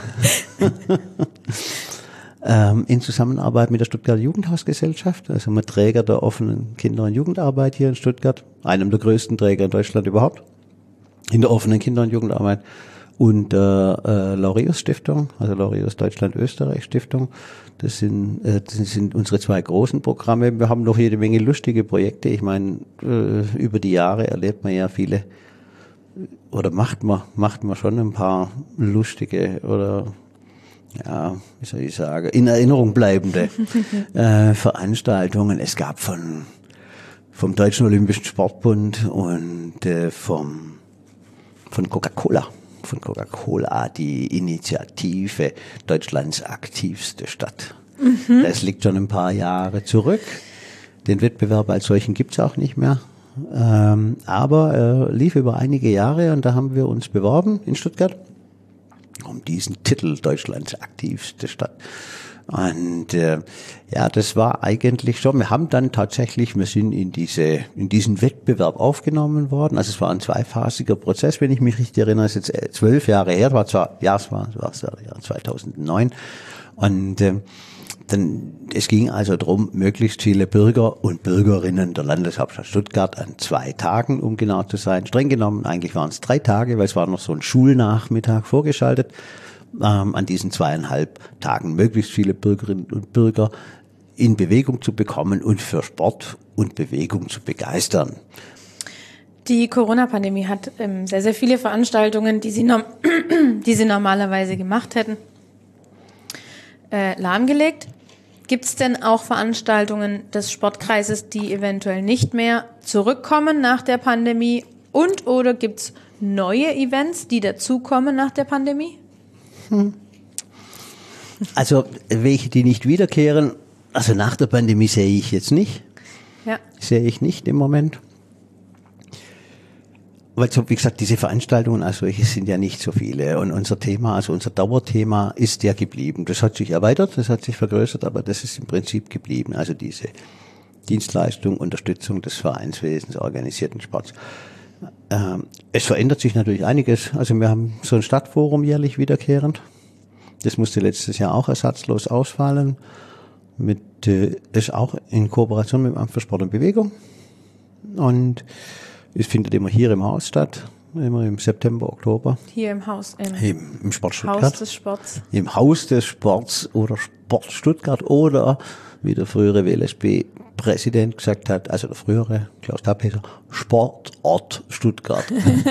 ähm, in Zusammenarbeit mit der Stuttgarter Jugendhausgesellschaft, also einem Träger der offenen Kinder- und Jugendarbeit hier in Stuttgart, einem der größten Träger in Deutschland überhaupt, in der offenen Kinder- und Jugendarbeit. Und der äh, Laureus Stiftung, also Laureus Deutschland-Österreich Stiftung, das sind, äh, das sind unsere zwei großen Programme. Wir haben noch jede Menge lustige Projekte. Ich meine, äh, über die Jahre erlebt man ja viele, oder macht man, macht man schon ein paar lustige oder, ja, wie soll ich sagen, in Erinnerung bleibende äh, Veranstaltungen. Es gab von vom Deutschen Olympischen Sportbund und äh, vom von Coca-Cola. von Coca-Cola, die Initiative Deutschlands aktivste Stadt. Mhm. Das liegt schon ein paar Jahre zurück. Den Wettbewerb als solchen gibt's auch nicht mehr. Ähm, aber er lief über einige Jahre und da haben wir uns beworben in Stuttgart um diesen Titel Deutschlands aktivste Stadt. Und äh, ja, das war eigentlich schon, wir haben dann tatsächlich, wir sind in diese in diesen Wettbewerb aufgenommen worden. Also es war ein zweiphasiger Prozess, wenn ich mich richtig erinnere, ist jetzt zwölf Jahre her, war zwar, ja, es war, es war das Jahr zweitausendneun. Und äh, dann, es ging also darum, möglichst viele Bürger und Bürgerinnen der Landeshauptstadt Stuttgart an zwei Tagen, um genau zu sein. Streng genommen, eigentlich waren es drei Tage, weil es war noch so ein Schulnachmittag vorgeschaltet. Ähm, an diesen zweieinhalb Tagen möglichst viele Bürgerinnen und Bürger in Bewegung zu bekommen und für Sport und Bewegung zu begeistern. Die Corona-Pandemie hat ähm, sehr, sehr viele Veranstaltungen, die sie, no- die sie normalerweise gemacht hätten, äh, lahmgelegt. Gibt es denn auch Veranstaltungen des Sportkreises, die eventuell nicht mehr zurückkommen nach der Pandemie? Und oder gibt es neue Events, die dazukommen nach der Pandemie? Also welche, die nicht wiederkehren, also nach der Pandemie sehe ich jetzt nicht. Ja. Sehe ich nicht im Moment. Weil, so, wie gesagt, diese Veranstaltungen als solche sind ja nicht so viele. Und unser Thema, also unser Dauerthema ist ja geblieben. Das hat sich erweitert, das hat sich vergrößert, aber das ist im Prinzip geblieben. Also diese Dienstleistung, Unterstützung des Vereinswesens, organisierten Sports. Ähm, es verändert sich natürlich einiges. Also wir haben so ein Stadtforum jährlich wiederkehrend. Das musste letztes Jahr auch ersatzlos ausfallen. Mit, äh, das ist auch in Kooperation mit dem Amt für Sport und Bewegung. Und es findet immer hier im Haus statt. Immer im September, Oktober. Hier im Haus. Im, Im, im Sport Stuttgart. Haus des Sports. Im Haus des Sports oder Sport Stuttgart oder wie der frühere W L S B-Präsident gesagt hat, also der frühere Klaus Tapeter, Sportort Stuttgart.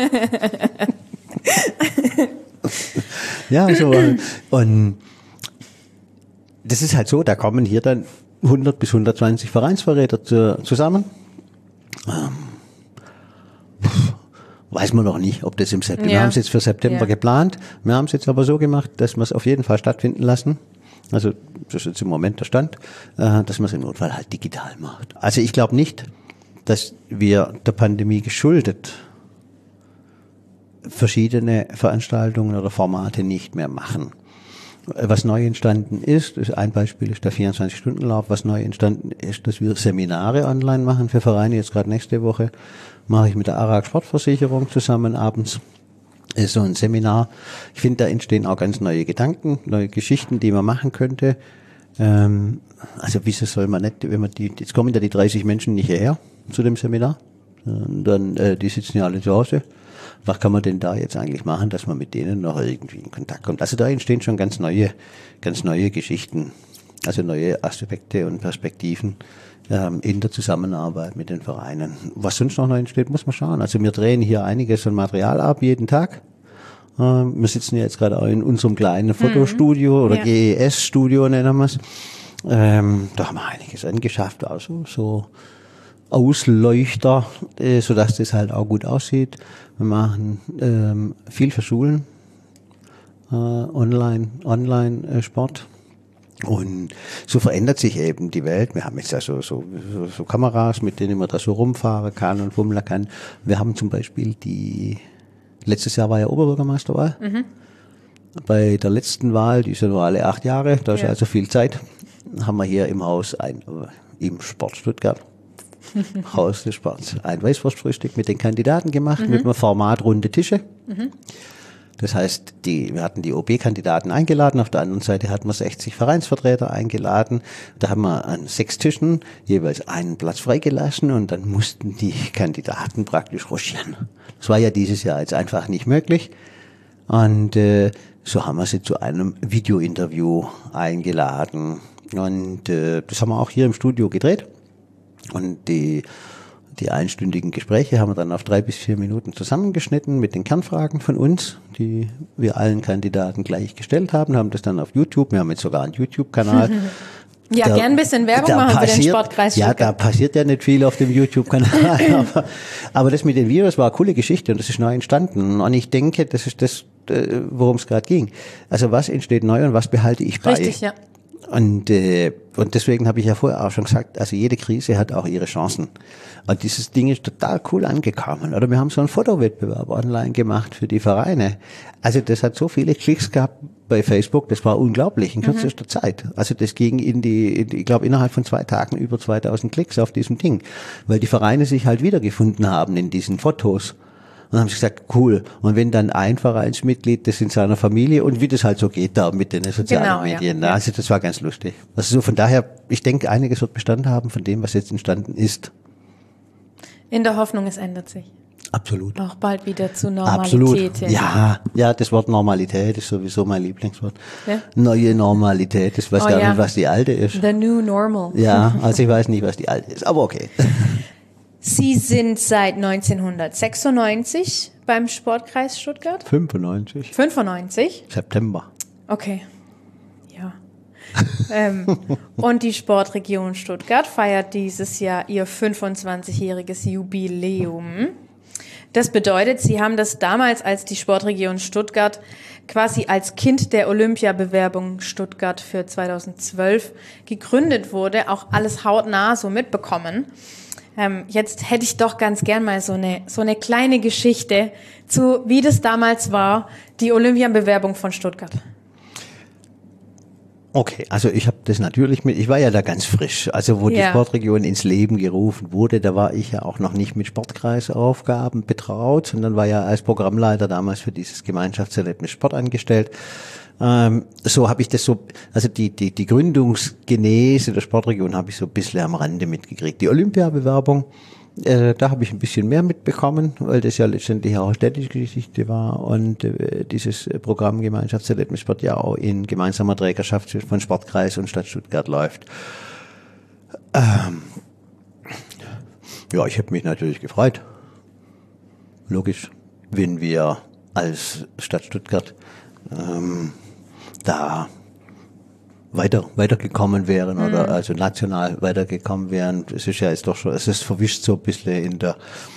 Ja, so. Und das ist halt so, da kommen hier dann hundert bis hundertzwanzig Vereinsvertreter zu, zusammen. Ähm, weiß man noch nicht, ob das im September, Ja. wir haben es jetzt für September Ja. geplant, wir haben es jetzt aber so gemacht, dass wir es auf jeden Fall stattfinden lassen. Also das ist jetzt im Moment der Stand, äh, dass man es im Notfall halt digital macht. Also ich glaube nicht, dass wir der Pandemie geschuldet verschiedene Veranstaltungen oder Formate nicht mehr machen. Was neu entstanden ist, ist ein Beispiel ist der vierundzwanzig-Stunden-Lauf, was neu entstanden ist, dass wir Seminare online machen für Vereine. Jetzt gerade nächste Woche mache ich mit der ARAG Sportversicherung zusammen abends ist so ein Seminar. Ich finde, da entstehen auch ganz neue Gedanken, neue Geschichten, die man machen könnte. Ähm, also wieso soll man nicht, wenn man die, jetzt kommen ja die dreißig Menschen nicht hierher zu dem Seminar, und dann äh, die sitzen ja alle zu Hause. Was kann man denn da jetzt eigentlich machen, dass man mit denen noch irgendwie in Kontakt kommt? Also da entstehen schon ganz neue, ganz neue Geschichten, also neue Aspekte und Perspektiven ähm, in der Zusammenarbeit mit den Vereinen. Was sonst noch neu entsteht, muss man schauen. Also wir drehen hier einiges an Material ab jeden Tag. Ähm, wir sitzen ja jetzt gerade auch in unserem kleinen Fotostudio oder Ja. G E S-Studio nennen wir es. Ähm, da haben wir einiges angeschafft, also so Ausleuchter, äh, sodass das halt auch gut aussieht. Wir machen ähm, viel für Schulen, äh, online, online äh, Sport. Und so verändert sich eben die Welt. Wir haben jetzt ja so, so, so, so Kameras, mit denen man da so rumfahren kann und fummeln kann. Wir haben zum Beispiel die, letztes Jahr war ja Oberbürgermeisterwahl. Mhm. Bei der letzten Wahl, die ist ja nur alle acht Jahre, da ist Ja. also viel Zeit, haben wir hier im Haus ein, im Sport Stuttgart, Haus des Sports, ein Weißwurstfrühstück mit den Kandidaten gemacht, mhm. mit einem Format runde Tische. Mhm. Das heißt, die, wir hatten die O B-Kandidaten eingeladen, auf der anderen Seite hatten wir sechzig Vereinsvertreter eingeladen. Da haben wir an sechs Tischen jeweils einen Platz freigelassen und dann mussten die Kandidaten praktisch ruschieren. Das war ja dieses Jahr jetzt einfach nicht möglich. Und äh, so haben wir sie zu einem Videointerview eingeladen. Und äh, das haben wir auch hier im Studio gedreht. Und die, die einstündigen Gespräche haben wir dann auf drei bis vier Minuten zusammengeschnitten mit den Kernfragen von uns, die wir allen Kandidaten gleich gestellt haben, haben das dann auf YouTube, wir haben jetzt sogar einen YouTube-Kanal. Ja, Da- gern ein bisschen Werbung da machen für den passiert- Sportkreis Ja, da Stuttgart. passiert ja nicht viel auf dem YouTube-Kanal. aber, aber das mit den Videos war eine coole Geschichte und das ist neu entstanden. Und ich denke, das ist das, äh, worum es gerade ging. Also was entsteht neu und was behalte ich bei? Richtig, ja. Und, äh, und deswegen habe ich ja vorher auch schon gesagt, also jede Krise hat auch ihre Chancen. Und dieses Ding ist total cool angekommen. Oder wir haben so einen Fotowettbewerb online gemacht für die Vereine. Also das hat so viele Klicks gehabt bei Facebook, das war unglaublich in kürzester mhm. Zeit. Also das ging in die, in die ich glaube innerhalb von zwei Tagen über zweitausend Klicks auf diesem Ding. Weil die Vereine sich halt wiedergefunden haben in diesen Fotos. Und dann haben sie gesagt, cool. Und wenn dann ein Vereinsmitglied das in seiner Familie und wie das halt so geht da mit den sozialen Genau, Medien. ja. Also das war ganz lustig. Also so von daher, ich denke, einiges wird Bestand haben von dem, was jetzt entstanden ist. In der Hoffnung, es ändert sich. Absolut. Auch bald wieder zu Normalität. Absolut. hin. Ja, ja, das Wort Normalität ist sowieso mein Lieblingswort. Ja? Neue Normalität. Ich weiß Oh, gar ja. nicht, was die alte ist. The new normal. Ja, also ich weiß nicht, was die alte ist. Aber okay. Sie sind seit neunzehnhundertsechsundneunzig beim Sportkreis Stuttgart. fünfundneunzig. fünfundneunzig. September. Okay. Ja. ähm, und die Sportregion Stuttgart feiert dieses Jahr ihr fünfundzwanzigjähriges Jubiläum. Das bedeutet, Sie haben das damals, als die Sportregion Stuttgart quasi als Kind der Olympiabewerbung Stuttgart für zweitausendzwölf gegründet wurde, auch alles hautnah so mitbekommen. Ähm, jetzt hätte ich doch ganz gern mal so eine, so eine kleine Geschichte zu, wie das damals war, die Olympiabewerbung von Stuttgart. Okay, also ich habe das natürlich mit, ich war ja da ganz frisch, also wo die Ja. Sportregion ins Leben gerufen wurde, da war ich ja auch noch nicht mit Sportkreisaufgaben betraut, sondern war ja als Programmleiter damals für dieses Gemeinschaftserlebnis Sport angestellt. Ähm, so habe ich das so, also die, die, die Gründungsgenese der Sportregion habe ich so ein bisschen am Rande mitgekriegt. Die Olympiabewerbung, Äh, da habe ich ein bisschen mehr mitbekommen, weil das ja letztendlich auch eine städtische Geschichte war und äh, dieses Programm Gemeinschaftserlebnis Sport ja auch in gemeinsamer Trägerschaft von Sportkreis und Stadt Stuttgart läuft. Ähm, ja, ich habe mich natürlich gefreut. Logisch, wenn wir als Stadt Stuttgart ähm, da weiter weitergekommen wären mhm. oder also national weitergekommen wären. Es ist ja jetzt doch schon, es ist verwischt so ein bisschen in der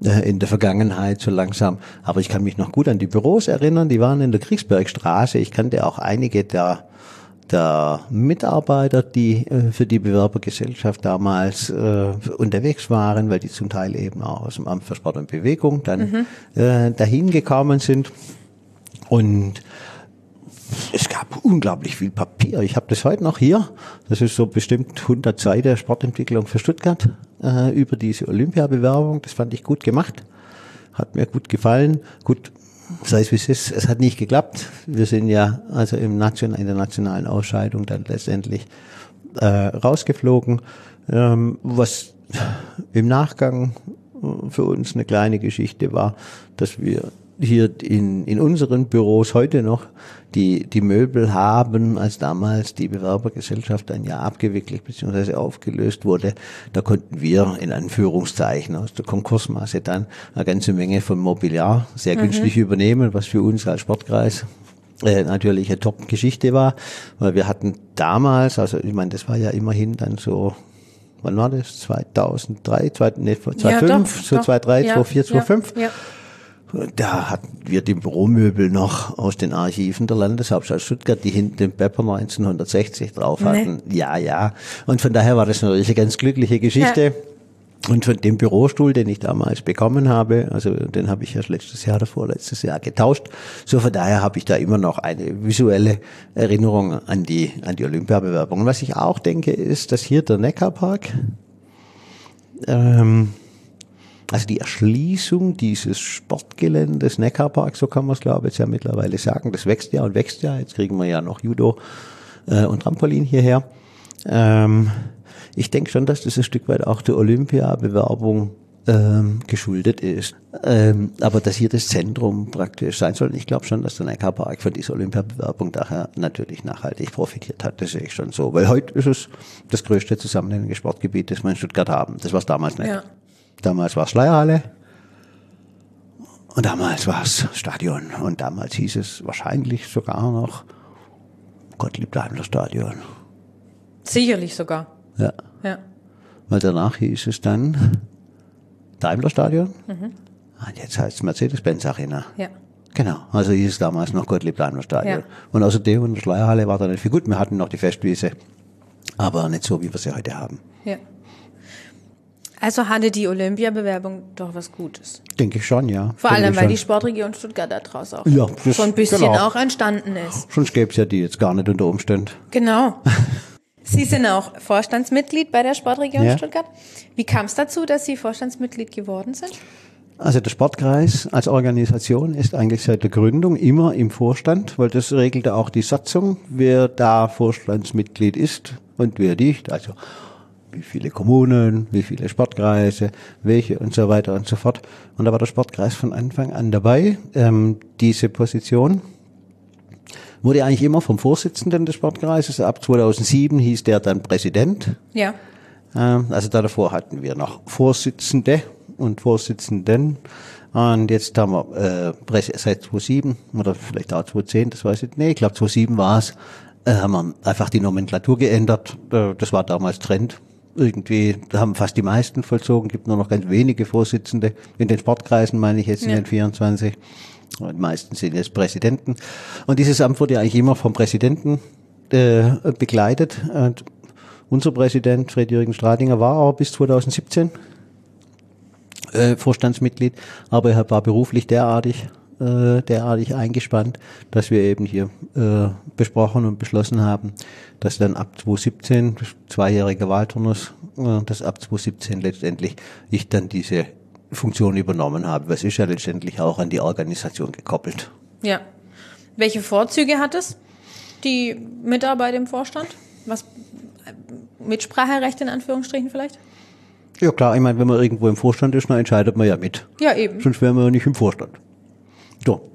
äh, in der Vergangenheit so langsam. Aber ich kann mich noch gut an die Büros erinnern, die waren in der Kriegsbergstraße. Ich kannte auch einige der der Mitarbeiter, die äh, für die Bewerbergesellschaft damals äh, unterwegs waren, weil die zum Teil eben auch aus dem Amt für Sport und Bewegung dann mhm. äh, dahin gekommen sind. Und es gab unglaublich viel Papier. Ich habe das heute noch hier. Das ist so bestimmt hundert Seiten Sportentwicklung für Stuttgart äh, über diese Olympiabewerbung. Das fand ich gut gemacht. Hat mir gut gefallen. Gut, sei es wie es ist, es hat nicht geklappt. Wir sind ja also im Nation, in der nationalen Ausscheidung dann letztendlich äh, rausgeflogen. Ähm, was im Nachgang für uns eine kleine Geschichte war, dass wir hier in, in unseren Büros heute noch die, die Möbel haben, als damals die Bewerbergesellschaft ein Jahr abgewickelt bzw. aufgelöst wurde. Da konnten wir in Anführungszeichen aus der Konkursmasse dann eine ganze Menge von Mobiliar sehr mhm. günstig übernehmen, was für uns als Sportkreis äh, natürlich eine Top-Geschichte war, weil wir hatten damals, also ich meine, das war ja immerhin dann so, wann war das? zweitausenddrei, zwei, nee, zweitausendfünf, ja, doch, so doch. zweitausenddrei, ja, zweitausendvier, zweitausendfünf. Ja, ja. Da hatten wir die Büromöbel noch aus den Archiven der Landeshauptstadt Stuttgart, die hinten den Pepper neunzehnhundertsechzig drauf hatten. Nee. Ja, ja. Und von daher war das natürlich eine ganz glückliche Geschichte. Ja. Und von dem Bürostuhl, den ich damals bekommen habe, also den habe ich erst letztes Jahr, davor letztes Jahr getauscht. So von daher habe ich da immer noch eine visuelle Erinnerung an die, an die Olympiabewerbung. Und was ich auch denke, ist, dass hier der Neckarpark, ähm, also die Erschließung dieses Sportgeländes Neckarpark, so kann man es glaube ich ja mittlerweile sagen, das wächst ja und wächst ja. Jetzt kriegen wir ja noch Judo äh, und Trampolin hierher. Ähm, ich denke schon, dass das ein Stück weit auch der Olympiabewerbung ähm, geschuldet ist. Ähm, aber dass hier das Zentrum praktisch sein soll. Ich glaube schon, dass der Neckarpark von dieser Olympiabewerbung daher natürlich nachhaltig profitiert hat. Das sehe ich schon so. Weil heute ist es das größte zusammenhängende Sportgebiet, das wir in Stuttgart haben. Das war es damals nicht. Ja. Damals war es Schleierhalle und damals war es Stadion und damals hieß es wahrscheinlich sogar noch Gottlieb-Daimler-Stadion. Sicherlich sogar. Ja. ja. Weil danach hieß es dann Daimler-Stadion mhm. und jetzt heißt es Mercedes-Benz-Arena. Ja. Genau, also hieß es damals noch Gottlieb-Daimler-Stadion. Ja. Und außerdem in der Schleierhalle war da nicht viel gut. Wir hatten noch die Festwiese, aber nicht so, wie wir sie heute haben. Ja. Also hatte die Olympiabewerbung doch was Gutes. Denke ich schon, ja. Vor Denke allem, weil schon. die Sportregion Stuttgart daraus auch ja, so ein bisschen genau. auch entstanden ist. Sonst gäbe es ja die jetzt gar nicht unter Umständen. Genau. Sie sind auch Vorstandsmitglied bei der Sportregion ja. Stuttgart. Wie kam es dazu, dass Sie Vorstandsmitglied geworden sind? Also der Sportkreis als Organisation ist eigentlich seit der Gründung immer im Vorstand, weil das regelte auch die Satzung, wer da Vorstandsmitglied ist und wer nicht. Also wie viele Kommunen, wie viele Sportkreise, welche und so weiter und so fort. Und da war der Sportkreis von Anfang an dabei. Ähm, diese Position wurde eigentlich immer vom Vorsitzenden des Sportkreises. Ab zweitausendsieben hieß der dann Präsident. Ja. Ähm, also da davor hatten wir noch Vorsitzende und Vorsitzenden. Und jetzt haben wir äh, seit zweitausendsieben oder vielleicht auch zweitausendzehn, das weiß ich nicht. Nee, ich glaube zweitausendsieben war es. Äh, haben wir einfach die Nomenklatur geändert. Äh, das war damals Trend. Irgendwie haben fast die meisten vollzogen, gibt nur noch ganz wenige Vorsitzende. In den Sportkreisen meine ich jetzt in ja. den vierundzwanzig. Die meisten sind jetzt Präsidenten. Und dieses Amt wurde ja eigentlich immer vom Präsidenten äh, begleitet. Und unser Präsident, Fred-Jürgen Stradinger, war auch bis zweitausendsiebzehn äh, Vorstandsmitglied, aber er war beruflich derartig derartig eingespannt, dass wir eben hier äh, besprochen und beschlossen haben, dass dann ab zweitausendsiebzehn, zweijähriger Wahlturnus, äh, dass ab zweitausendsiebzehn letztendlich ich dann diese Funktion übernommen habe. Was ist ja letztendlich auch an die Organisation gekoppelt. Ja. Welche Vorzüge hat es, die Mitarbeit im Vorstand? Was Mitspracherecht in Anführungsstrichen vielleicht? Ja klar, ich meine, wenn man irgendwo im Vorstand ist, dann entscheidet man ja mit. Ja, eben. Sonst wären wir ja nicht im Vorstand. So.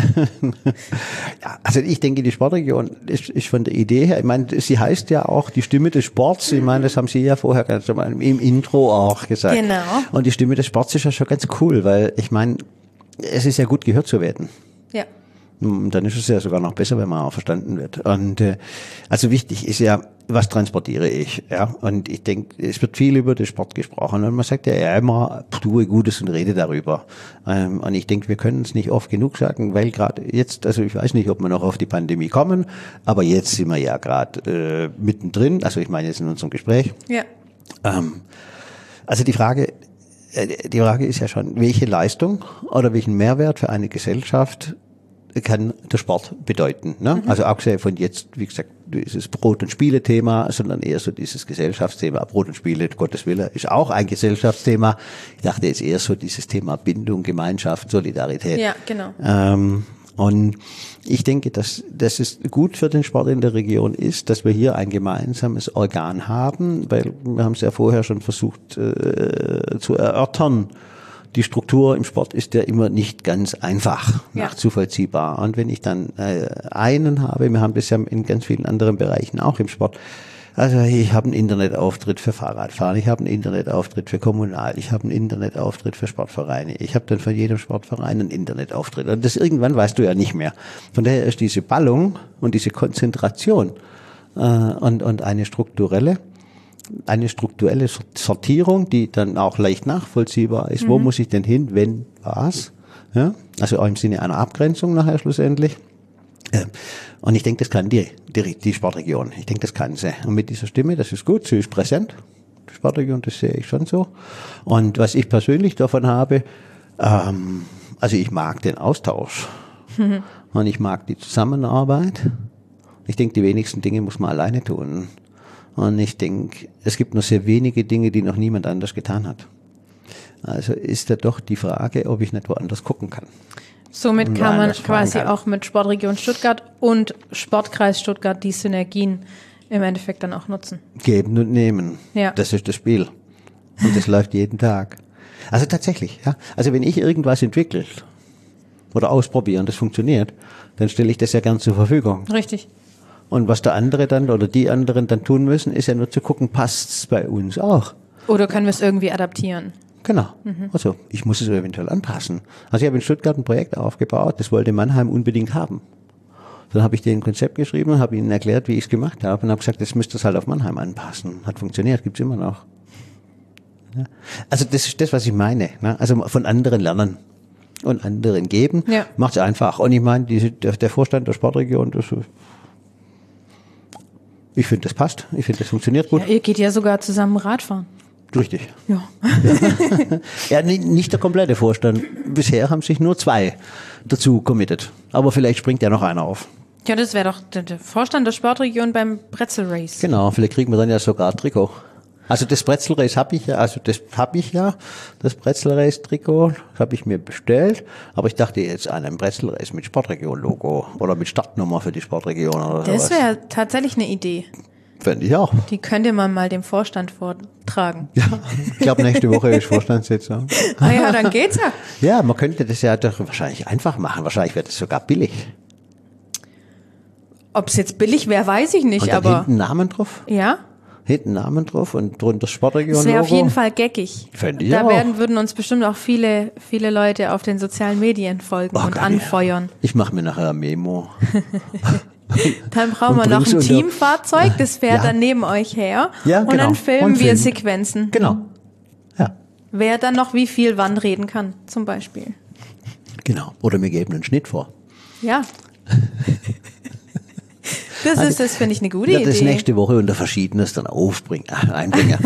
Ja, also ich denke, die Sportregion ist, ist von der Idee her, ich meine, sie heißt ja auch die Stimme des Sports. Ich meine, das haben Sie ja vorher ganz normal im Intro auch gesagt. Genau. Und die Stimme des Sports ist ja schon ganz cool, weil ich meine, es ist ja gut, gehört zu werden. Ja. Und dann ist es ja sogar noch besser, wenn man auch verstanden wird. Und äh, also wichtig ist ja, was transportiere ich? Ja, und ich denke, es wird viel über den Sport gesprochen und man sagt ja, ja immer, tue Gutes und rede darüber. Ähm, und ich denke, wir können es nicht oft genug sagen, weil gerade jetzt, also ich weiß nicht, ob wir noch auf die Pandemie kommen, aber jetzt sind wir ja gerade äh, mittendrin. Also ich meine jetzt in unserem Gespräch. Ja. Ähm, also die Frage, äh, die Frage ist ja schon, welche Leistung oder welchen Mehrwert für eine Gesellschaft kann der Sport bedeuten, ne? Mhm. Also abgesehen von jetzt, wie gesagt, dieses Brot- und Spiele-Thema, sondern eher so dieses Gesellschaftsthema. Brot und Spiele, Gottes Wille, ist auch ein Gesellschaftsthema. Ich dachte jetzt eher so dieses Thema Bindung, Gemeinschaft, Solidarität. Ja, genau. Ähm, und ich denke, dass, dass es gut für den Sport in der Region ist, dass wir hier ein gemeinsames Organ haben, weil wir haben es ja vorher schon versucht äh, zu erörtern. Die Struktur im Sport ist ja immer nicht ganz einfach ja. nachzuvollziehbar. Und wenn ich dann äh, einen habe, wir haben das ja in ganz vielen anderen Bereichen auch im Sport. Also ich habe einen Internetauftritt für Fahrradfahren, ich habe einen Internetauftritt für Kommunal, ich habe einen Internetauftritt für Sportvereine, ich habe dann von jedem Sportverein einen Internetauftritt. Und das irgendwann weißt du ja nicht mehr. Von daher ist diese Ballung und diese Konzentration äh, und, und eine strukturelle eine strukturelle Sortierung, die dann auch leicht nachvollziehbar ist. Mhm. Wo muss ich denn hin, wenn, was? Ja? Also auch im Sinne einer Abgrenzung nachher schlussendlich. Und ich denke, das kann die, die, die Sportregion. Ich denke, das kann sie. Und mit dieser Stimme, das ist gut, sie ist präsent. Die Sportregion, das sehe ich schon so. Und was ich persönlich davon habe, ähm, also ich mag den Austausch. Mhm. Und ich mag die Zusammenarbeit. Ich denke, die wenigsten Dinge muss man alleine tun. Und ich denke, es gibt nur sehr wenige Dinge, die noch niemand anders getan hat. Also ist da doch die Frage, ob ich nicht woanders gucken kann. Somit kann man quasi auch mit Sportregion Stuttgart und Sportkreis Stuttgart die Synergien im Endeffekt dann auch nutzen. Geben und nehmen. Ja. Das ist das Spiel. Und das läuft jeden Tag. Also tatsächlich, ja. Also wenn ich irgendwas entwickle oder ausprobiere und das funktioniert, dann stelle ich das ja gern zur Verfügung. Richtig. Und was der andere dann oder die anderen dann tun müssen, ist ja nur zu gucken, passt's bei uns auch. Oder können wir es irgendwie adaptieren? Genau. Mhm. Also ich muss es eventuell anpassen. Also ich habe in Stuttgart ein Projekt aufgebaut, das wollte Mannheim unbedingt haben. Dann habe ich denen ein Konzept geschrieben, habe ihnen erklärt, wie ich es gemacht habe und habe gesagt, das müsst ihr halt auf Mannheim anpassen. Hat funktioniert, gibt's immer noch. Ja. Also das ist das, was ich meine. Ne? Also von anderen lernen und anderen geben, ja. Macht's einfach. Und ich meine, die, der, der Vorstand der Sportregion, das ich finde, das passt. Ich finde, das funktioniert gut. Ja, ihr geht ja sogar zusammen Radfahren. Richtig. Ja. Ja, nicht der komplette Vorstand. Bisher haben sich nur zwei dazu committed. Aber vielleicht springt ja noch einer auf. Ja, das wäre doch der Vorstand der Sportregion beim Pretzel Race. Genau, vielleicht kriegen wir dann ja sogar ein Trikot. Also das Pretzel Race habe ich ja, also das habe ich ja, das Pretzel Race Trikot, das habe ich mir bestellt, aber ich dachte jetzt an einem Pretzel Race mit Sportregion Logo oder mit Startnummer für die Sportregion oder das wäre tatsächlich eine Idee. Fände ich auch. Die könnte man mal dem Vorstand vortragen. Ja, ich glaube nächste Woche ist Vorstandssitzung. Ah ja, dann geht's ja. Ja, man könnte das ja doch wahrscheinlich einfach machen, wahrscheinlich wäre das sogar billig. Ob es jetzt billig wäre, weiß ich nicht, und dann aber hinten Namen drauf? Ja. Hinten Namen drauf und drunter Sportregion-Logo. Das wäre auf jeden Fall geckig. Fände ich da auch. werden, würden uns bestimmt auch viele, viele Leute auf den sozialen Medien folgen oh, und anfeuern. Ja. Ich mache mir nachher ein Memo. Dann brauchen wir noch ein Teamfahrzeug, das fährt ja. dann neben euch her. Ja, und genau. dann filmen und wir filmen. Sequenzen. Genau. Ja. Wer dann noch wie viel wann reden kann, zum Beispiel. Genau. Oder wir geben einen Schnitt vor. Ja. Das ist, das finde ich eine gute ja, Idee. Das nächste Woche unter Verschiedenes dann aufbringen, ach, einbringen.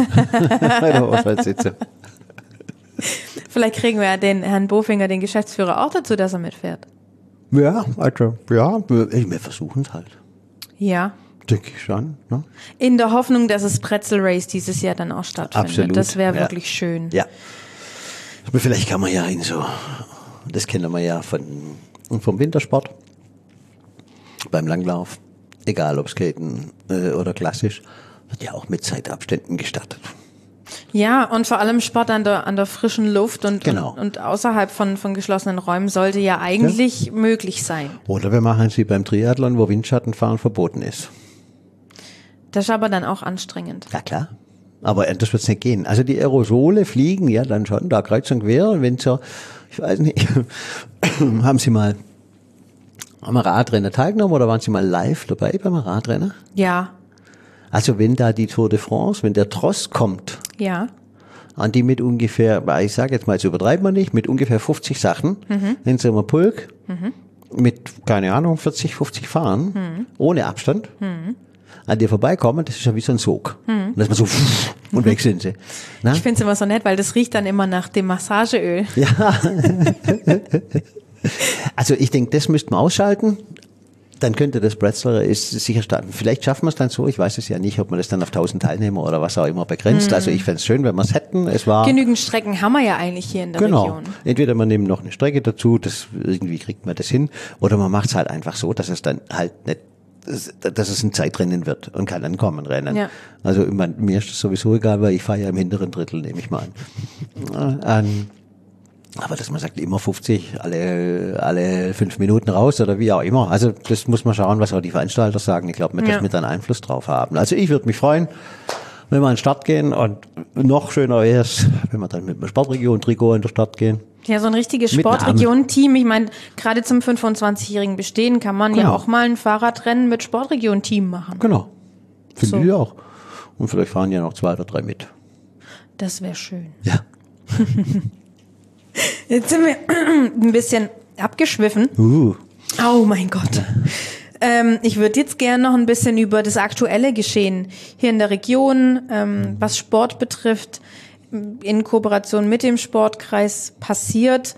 Vielleicht kriegen wir ja den Herrn Bofinger, den Geschäftsführer, auch dazu, dass er mitfährt. Ja, also, ja, wir, wir versuchen es halt. Ja. Denke ich schon. Ne? In der Hoffnung, dass das Pretzel Race dieses Jahr dann auch stattfindet. Absolut. Das wäre ja. wirklich schön. Ja. Aber vielleicht kann man ja in so, das kennen wir ja von, vom Wintersport, beim Langlauf, egal ob Skaten äh, oder klassisch, wird ja auch mit Zeitabständen gestartet. Ja, und vor allem Sport an der, an der frischen Luft und, genau. und, und außerhalb von, von geschlossenen Räumen sollte ja eigentlich ja. möglich sein. Oder wir machen sie beim Triathlon, wo Windschattenfahren verboten ist. Das ist aber dann auch anstrengend. Ja, klar. Aber das wird es nicht gehen. Also die Aerosole fliegen ja dann schon da kreuz und quer. Und wenn so, ich weiß nicht, haben Sie mal Haben wir Radrennen teilgenommen oder waren Sie mal live dabei beim Radrennen? Ja, Also wenn da die Tour de France, wenn der Tross kommt, ja. an die mit ungefähr, ich sage jetzt mal, jetzt übertreibt man nicht, mit ungefähr fünfzig Sachen, mhm. nennen Sie mal Pulk, mhm. mit, keine Ahnung, vierzig, fünfzig Fahren, mhm. ohne Abstand, mhm. an dir vorbeikommen, das ist ja wie so ein Sog. Mhm. Und das ist man so, und weg sind sie. Na? Ich finde es immer so nett, weil das riecht dann immer nach dem Massageöl. Ja. Also ich denke, das müssten wir ausschalten. Dann könnte das Bretzler ist sicher starten. Vielleicht schaffen wir es dann so, ich weiß es ja nicht, ob man das dann auf tausend Teilnehmer oder was auch immer begrenzt. Mhm. Also ich fände es schön, wenn wir es hätten. Es war genügend Strecken haben wir ja eigentlich hier in der genau. Region. Entweder man nimmt noch eine Strecke dazu, das irgendwie kriegt man das hin, oder man macht es halt einfach so, dass es dann halt nicht, dass es ein Zeitrennen wird und kein Ankommenrennen. Ja. Also man, mir ist das sowieso egal, weil ich fahre ja im hinteren Drittel, nehme ich mal an. an Aber dass man sagt, immer fünfzig, alle, alle fünf Minuten raus oder wie auch immer. Also das muss man schauen, was auch die Veranstalter sagen. Ich glaube, wir ja. das mit einen Einfluss drauf haben. Also ich würde mich freuen, wenn wir an den Start gehen, und noch schöner wäre es, wenn wir dann mit einem Sportregion-Trikot an den Start gehen. Ja, so ein richtiges Sportregion-Team. Ich meine, gerade zum fünfundzwanzigjährigen Bestehen kann man genau. ja auch mal ein Fahrradrennen mit Sportregion-Team machen. Genau. Finde so. ich auch. Und vielleicht fahren ja noch zwei oder drei mit. Das wäre schön. Ja. Jetzt sind wir ein bisschen abgeschwiffen. Uh. Oh mein Gott. Ähm, ich würde jetzt gerne noch ein bisschen über das aktuelle Geschehen hier in der Region, ähm, was Sport betrifft, in Kooperation mit dem Sportkreis passiert.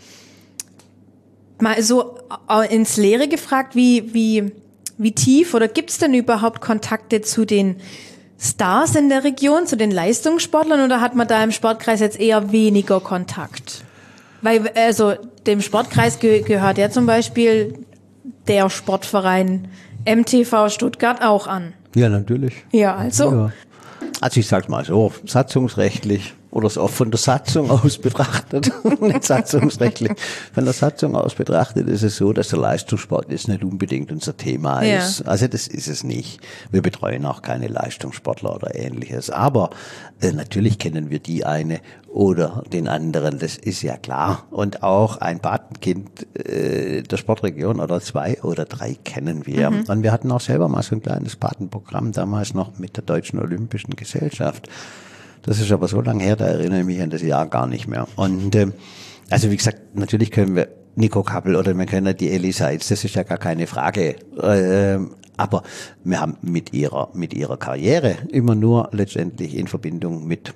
Mal so ins Leere gefragt, wie, wie, wie tief oder gibt es denn überhaupt Kontakte zu den Stars in der Region, zu den Leistungssportlern, oder hat man da im Sportkreis jetzt eher weniger Kontakt? Weil, also, dem Sportkreis ge- gehört ja zum Beispiel der Sportverein M T V Stuttgart auch an. Ja, natürlich. Ja, also. Ja. Also ich sag's mal so, satzungsrechtlich oder so von der Satzung aus betrachtet, nicht satzungsrechtlich, von der Satzung aus betrachtet ist es so, dass der Leistungssport jetzt nicht unbedingt unser Thema ja. ist. Also das ist es nicht. Wir betreuen auch keine Leistungssportler oder Ähnliches. Aber äh, natürlich kennen wir die eine oder den anderen, das ist ja klar. Und auch ein Patenkind äh, der Sportregion oder zwei oder drei kennen wir. Mhm. Und wir hatten auch selber mal so ein kleines Patenprogramm, damals noch mit der Deutschen Olympischen Gesellschaft. Das ist aber so lange her, da erinnere ich mich an das Jahr gar nicht mehr. Und äh, also wie gesagt, natürlich können wir Nico Kappel oder wir können die Elli Seitz, das ist ja gar keine Frage. Äh, aber wir haben mit ihrer mit ihrer Karriere immer nur letztendlich in Verbindung mit,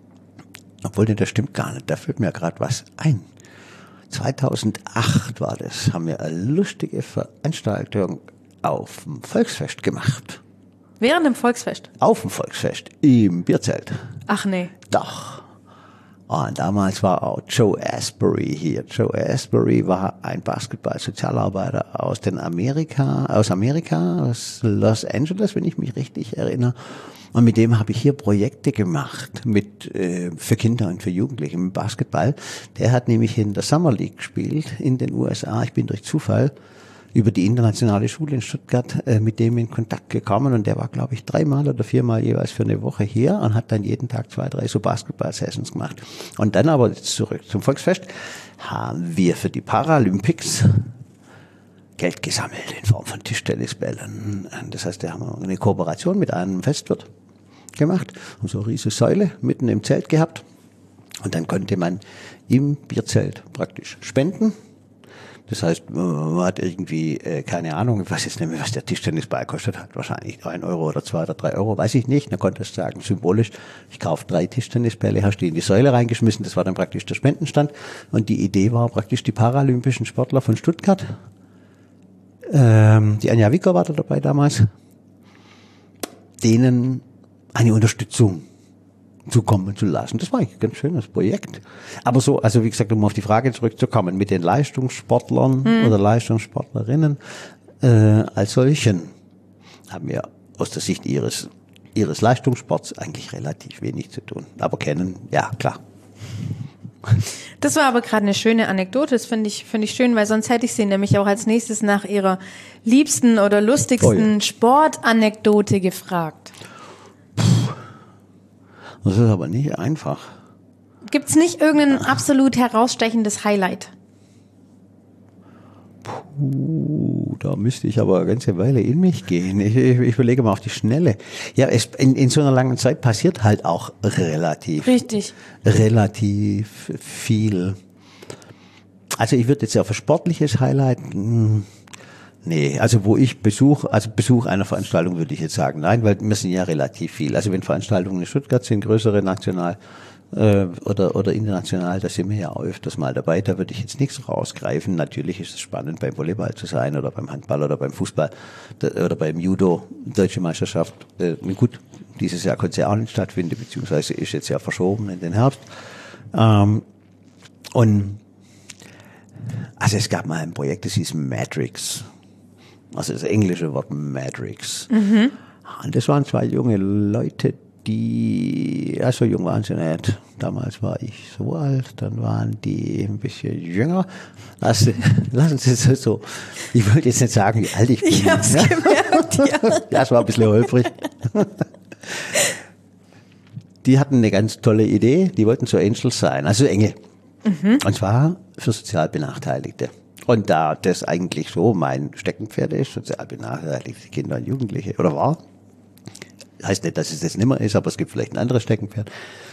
obwohl das stimmt gar nicht, da fällt mir gerade was ein. zweitausendacht war das, haben wir eine lustige Veranstaltung auf dem Volksfest gemacht. Während dem Volksfest? Auf dem Volksfest, im Bierzelt. Ach nee. Doch. Und damals war auch Joe Asbury hier. Joe Asbury war ein Basketball-Sozialarbeiter aus den Amerika, aus Amerika, aus Los Angeles, wenn ich mich richtig erinnere. Und mit dem habe ich hier Projekte gemacht mit äh, für Kinder und für Jugendliche im Basketball. Der hat nämlich in der Summer League gespielt in den U S A. Ich bin durch Zufall über die internationale Schule in Stuttgart äh, mit dem in Kontakt gekommen, und der war, glaube ich, dreimal oder viermal jeweils für eine Woche hier und hat dann jeden Tag zwei, drei so Basketball-Sessions gemacht. Und dann aber zurück zum Volksfest haben wir für die Paralympics Geld gesammelt in Form von Tischtennisbällen. Das heißt, da haben wir eine Kooperation mit einem Festwirt gemacht und so eine riesige Säule mitten im Zelt gehabt. Und dann konnte man im Bierzelt praktisch spenden. Das heißt, man hat irgendwie, äh, keine Ahnung, ich weiß jetzt nicht mehr, was der Tischtennisball kostet hat, wahrscheinlich ein Euro oder zwei oder drei Euro, weiß ich nicht. Dann konnte ich sagen, symbolisch, ich kaufe drei Tischtennisbälle, hast die in die Säule reingeschmissen, das war dann praktisch der Spendenstand. Und die Idee war praktisch, die paralympischen Sportler von Stuttgart, ähm, die Anja Wicker war da dabei damals, denen eine Unterstützung zukommen zu lassen. Das war eigentlich ein ganz schönes Projekt. Aber so, also wie gesagt, um auf die Frage zurückzukommen, mit den Leistungssportlern hm. oder Leistungssportlerinnen äh, als solchen haben wir aus der Sicht ihres ihres Leistungssports eigentlich relativ wenig zu tun. Aber kennen, ja, klar. Das war aber gerade eine schöne Anekdote, das finde ich, finde ich schön, weil sonst hätte ich sie nämlich auch als nächstes nach ihrer liebsten oder lustigsten oh ja. Sportanekdote gefragt. Puh. Das ist aber nicht einfach. Gibt's nicht irgendein absolut herausstechendes Highlight? Puh. Uh, da müsste ich aber eine ganze Weile in mich gehen. Ich, ich, ich überlege mal auf die Schnelle. Ja, es, in, in so einer langen Zeit passiert halt auch relativ, Richtig. relativ viel. Also ich würde jetzt auf ein sportliches Highlight, mh, nee, also wo ich Besuch, also Besuch einer Veranstaltung würde ich jetzt sagen, nein, weil wir sind ja relativ viel. Also wenn Veranstaltungen in Stuttgart sind, größere national äh, oder oder international, da sind wir ja auch öfters mal dabei, da würde ich jetzt nichts rausgreifen. Natürlich ist es spannend, beim Volleyball zu sein oder beim Handball oder beim Fußball oder beim Judo, Deutsche Meisterschaft. Äh, gut, dieses Jahr konnte es ja auch nicht stattfinden, beziehungsweise ist jetzt ja verschoben in den Herbst. Ähm, und also es gab mal ein Projekt, das hieß Matrix. Also das englische Wort Matrix. Mhm. Und das waren zwei junge Leute, die, ja, so jung waren sie nicht. Damals war ich so alt, dann waren die ein bisschen jünger. Lassen, lassen Sie es so, ich wollte jetzt nicht sagen, wie alt ich bin. Ich hab's ja. gemerkt, ja. Ja, es war ein bisschen holprig. Die hatten eine ganz tolle Idee, die wollten so Angels sein, also Engel. Mhm. Und zwar für sozial Benachteiligte. Und da das eigentlich so mein Steckenpferd ist, sozial benachteiligte Kinder und Jugendliche, oder war, heißt nicht, dass es das nicht mehr ist, aber es gibt vielleicht ein anderes Steckenpferd,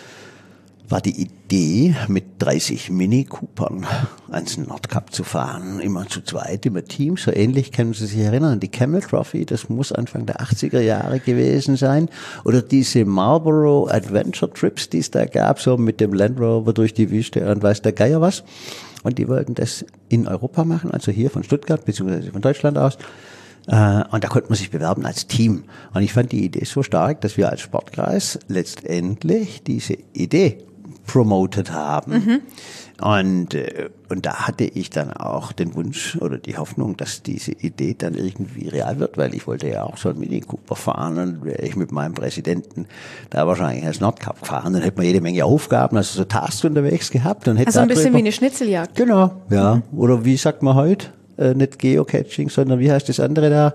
war die Idee, mit dreißig Mini-Coopern ans Nordkap zu fahren, immer zu zweit, immer Team, so ähnlich können Sie sich erinnern an die Camel Trophy, das muss Anfang der achtziger Jahre gewesen sein, oder diese Marlboro Adventure Trips, die es da gab, so mit dem Land Rover durch die Wüste und weiß der Geier was, und die wollten das in Europa machen, also hier von Stuttgart, beziehungsweise von Deutschland aus, äh, und da konnte man sich bewerben als Team, und ich fand die Idee so stark, dass wir als Sportkreis letztendlich diese Idee promoted haben. Mhm. Und, äh, und da hatte ich dann auch den Wunsch oder die Hoffnung, dass diese Idee dann irgendwie real wird, weil ich wollte ja auch so einen Mini Cooper fahren, und wäre ich mit meinem Präsidenten da wahrscheinlich als Nordkap gefahren, dann hätte man jede Menge Aufgaben, also so Tasks unterwegs gehabt. Und hätte also ein bisschen drüber, wie eine Schnitzeljagd. Genau, ja. Mhm. Oder wie sagt man heute? Äh, nicht Geocaching, sondern wie heißt das andere da?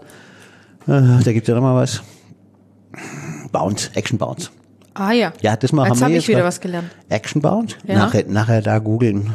Äh, da gibt es ja noch mal was. Bounce, Action Bounce. Ah ja. Ja, das mal jetzt haben wir habe ich jetzt wieder mal. Was gelernt. Action Bound? Ja. Nachher, nachher da googeln.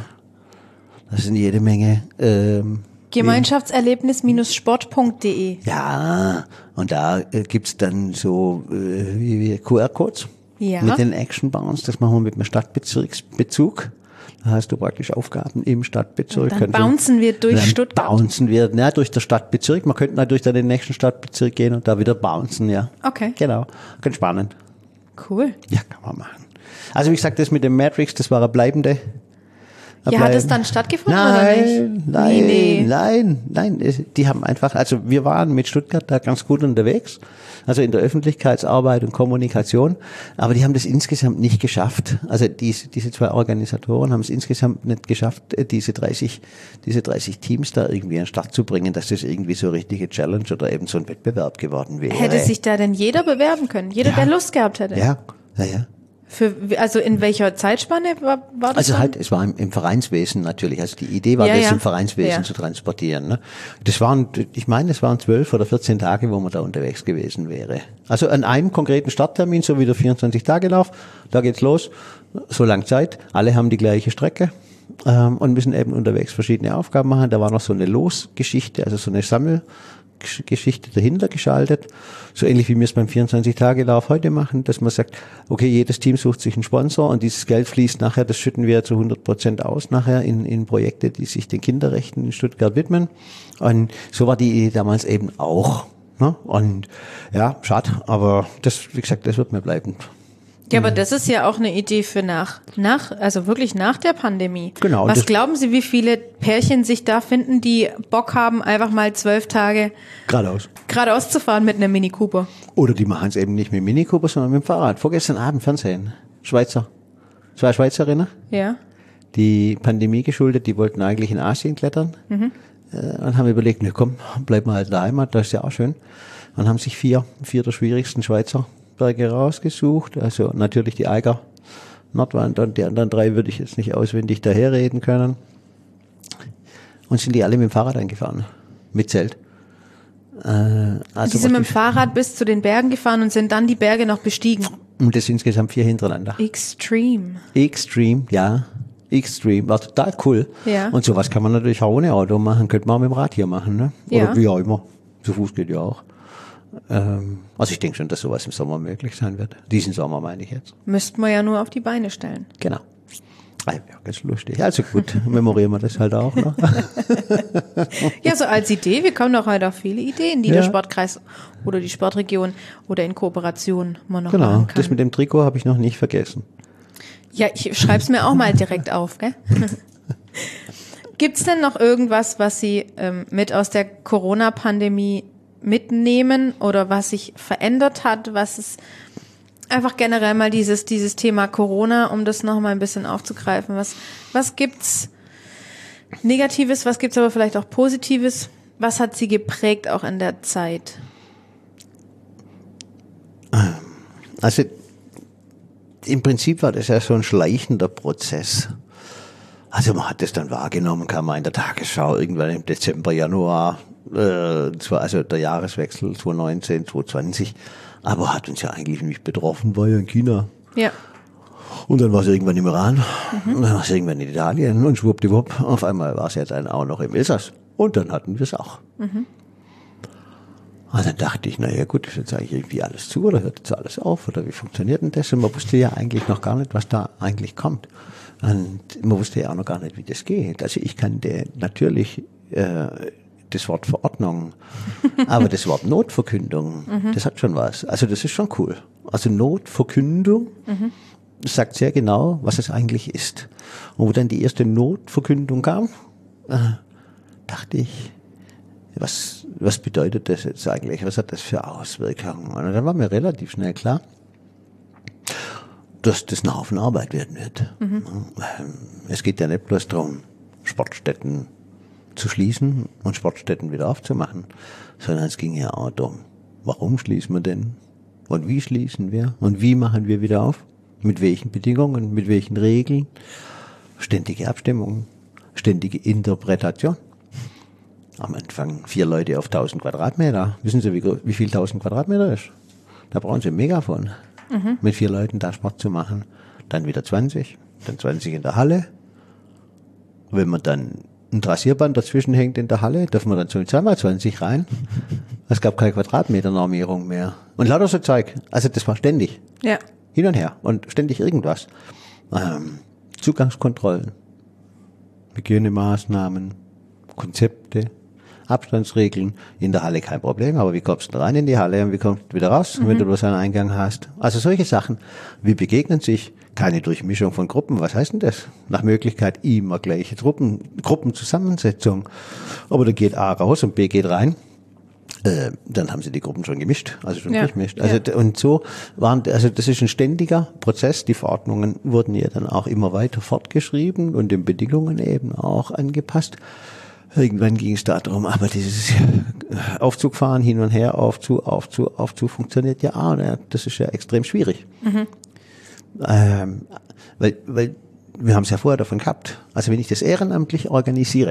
Das sind jede Menge. Ähm, Gemeinschaftserlebnis Sport punkt de. Ja, und da äh, gibt's dann so äh, wie, wie Q R-Codes Ja. mit den Action Bounds. Das machen wir mit einem Stadtbezirksbezug. Da hast du praktisch Aufgaben im Stadtbezirk. Und dann bouncen wir durch dann Stuttgart. Bouncen wir, ja, durch den Stadtbezirk. Man könnte natürlich dann in den nächsten Stadtbezirk gehen und da wieder bouncen, ja. Okay. Genau. Ganz spannend. Cool. Ja, kann man machen. Also wie gesagt, das mit dem Matrix, das war eine bleibende. Eine Ja, hat es bleibende- dann stattgefunden nein, oder nicht? Nein, Nee, nee. nein, nein. es- Die haben einfach, also wir waren mit Stuttgart da ganz gut unterwegs, also in der Öffentlichkeitsarbeit und Kommunikation, aber die haben das insgesamt nicht geschafft. Also diese, diese zwei Organisatoren haben es insgesamt nicht geschafft, äh, diese dreißig, diese dreißig Teams da irgendwie an den Start zu bringen, dass das irgendwie so eine richtige Challenge oder eben so ein Wettbewerb geworden wäre. Hätte sich da denn jeder bewerben können? Jeder, Ja. der Lust gehabt hätte? Ja, ja, ja. Für, also in welcher Zeitspanne war, war das? Also dann? halt, es war im, im Vereinswesen natürlich. Also die Idee war, Ja, das ja. im Vereinswesen Ja. zu transportieren. Ne? Das waren, ich meine, es waren zwölf oder vierzehn Tage, wo man da unterwegs gewesen wäre. Also an einem konkreten Starttermin, so wie der vierundzwanzig-Tage-Lauf, da geht's los, so lang Zeit, alle haben die gleiche Strecke ähm, und müssen eben unterwegs verschiedene Aufgaben machen. Da war noch so eine Losgeschichte, also so eine Sammel Geschichte dahinter geschaltet, so ähnlich wie wir es beim vierundzwanzig-Tage-Lauf heute machen, dass man sagt, okay, jedes Team sucht sich einen Sponsor und dieses Geld fließt nachher, das schütten wir zu hundert Prozent aus nachher in, in Projekte, die sich den Kinderrechten in Stuttgart widmen. Und so war die Idee damals eben auch. Ne? Und ja, schade, aber das, wie gesagt, das wird mir bleiben. Ja, aber das ist ja auch eine Idee für nach, nach, also wirklich nach der Pandemie. Genau, Was das- glauben Sie, wie viele Pärchen sich da finden, die Bock haben, einfach mal zwölf Tage Geradeaus. geradeaus zu fahren mit einem Mini Cooper? Oder die machen es eben nicht mit dem Mini Cooper, sondern mit dem Fahrrad. Vorgestern Abend Fernsehen. Schweizer. Zwei Schweizerinnen. Ja. Die Pandemie geschuldet, die wollten eigentlich in Asien klettern mhm. äh, und haben überlegt, ne komm, bleib mal halt in der Heimat, das ist ja auch schön. Und haben sich vier, vier der schwierigsten Schweizer Berge rausgesucht, also natürlich die Eiger Nordwand und die anderen drei würde ich jetzt nicht auswendig daherreden können. Und sind die alle mit dem Fahrrad eingefahren, mit Zelt. Äh, also Die sind mit dem Fahrrad bis zu den Bergen gefahren und sind dann die Berge noch bestiegen. und das insgesamt vier hintereinander. Extreme. Extreme, ja. Extreme, war total cool. Ja. Und sowas kann man natürlich auch ohne Auto machen, könnte man auch mit dem Rad hier machen, ne? Oder Ja. wie auch immer. Zu Fuß geht ja auch. Ähm, also ich denke schon, dass sowas im Sommer möglich sein wird. Diesen Sommer meine ich jetzt. Müssten wir ja nur auf die Beine stellen. Genau. Ah, ja, ganz lustig. Also gut, memorieren wir das halt auch noch. Ja, so als Idee, wir kommen doch heute auf viele Ideen, die Ja. der Sportkreis oder die Sportregion oder in Kooperation man noch Genau, machen kann. das mit dem Trikot habe ich noch nicht vergessen. Ja, ich schreib's mir auch mal direkt auf, gell? Gibt's denn noch irgendwas, was Sie ähm, mit aus der Corona-Pandemie mitnehmen oder was sich verändert hat, was es einfach generell mal dieses dieses Thema Corona, um das noch mal ein bisschen aufzugreifen, was was gibt's Negatives, was gibt's aber vielleicht auch Positives, was hat Sie geprägt auch in der Zeit? Also im Prinzip war das ja so ein schleichender Prozess. Also man hat das dann wahrgenommen, kam mal in der Tagesschau irgendwann im Dezember, Januar, äh, das war also der Jahreswechsel zwanzig neunzehn, zwanzig zwanzig, aber hat uns ja eigentlich nicht betroffen, war ja in China. Ja. Und dann war es irgendwann im Iran, mhm. und dann war es irgendwann in Italien und schwuppdiwupp, auf einmal war es ja dann auch noch im Elsass. Und dann hatten wir es auch. Mhm. Und dann dachte ich, naja gut, ist jetzt eigentlich irgendwie alles zu oder hört jetzt alles auf oder wie funktioniert denn das? Und man wusste ja eigentlich noch gar nicht, was da eigentlich kommt. Und man wusste ja auch noch gar nicht, wie das geht. Also ich kannte natürlich äh, das Wort Verordnung, aber das Wort Notverkündung, mhm. das hat schon was. Also das ist schon cool. Also Notverkündung, mhm. das sagt sehr genau, was es eigentlich ist. Und wo dann die erste Notverkündung kam, äh, dachte ich, was, was bedeutet das jetzt eigentlich? Was hat das für Auswirkungen? Und dann war mir relativ schnell klar, dass das ein Haufen Arbeit werden wird. Mhm. Es geht ja nicht bloß darum, Sportstätten zu schließen und Sportstätten wieder aufzumachen, sondern es ging ja auch darum, warum schließen wir denn? Und wie schließen wir? Und wie machen wir wieder auf? Mit welchen Bedingungen? Mit welchen Regeln? Ständige Abstimmungen, ständige Interpretation. Am Anfang vier Leute auf tausend Quadratmeter. Wissen Sie, wie, wie viel tausend Quadratmeter ist? Da brauchen Sie ein Megafon. Mhm. Mit vier Leuten da Sport zu machen. Dann wieder zwanzig, dann zwanzig in der Halle. Wenn man dann ein Trassierband dazwischen hängt in der Halle, darf man dann so zweimal zwanzig rein. Es gab keine Quadratmeter-Normierung mehr. Und lauter so Zeug. Also das war ständig. Ja. Hin und her. Und ständig irgendwas. Ähm, Zugangskontrollen, Hygienemaßnahmen, Konzepte, Abstandsregeln, in der Halle kein Problem, aber wie kommst du rein in die Halle und wie kommst du wieder raus, mhm. wenn du bloß einen Eingang hast? Also solche Sachen, wie begegnen sich? Keine Durchmischung von Gruppen, was heißt denn das? Nach Möglichkeit immer gleiche Gruppen, Gruppenzusammensetzung. Aber da geht A raus und B geht rein. Äh, dann haben sie die Gruppen schon gemischt, also schon ja. durchmischt. Also ja. Und so waren, also das ist ein ständiger Prozess. Die Verordnungen wurden ja dann auch immer weiter fortgeschrieben und den Bedingungen eben auch angepasst. Irgendwann ging es darum, aber dieses Aufzugfahren hin und her, Aufzug, Aufzug, Aufzug funktioniert ja auch. Ne? Das ist ja extrem schwierig. Mhm. Ähm, weil, weil wir haben es ja vorher davon gehabt. Also wenn ich das ehrenamtlich organisiere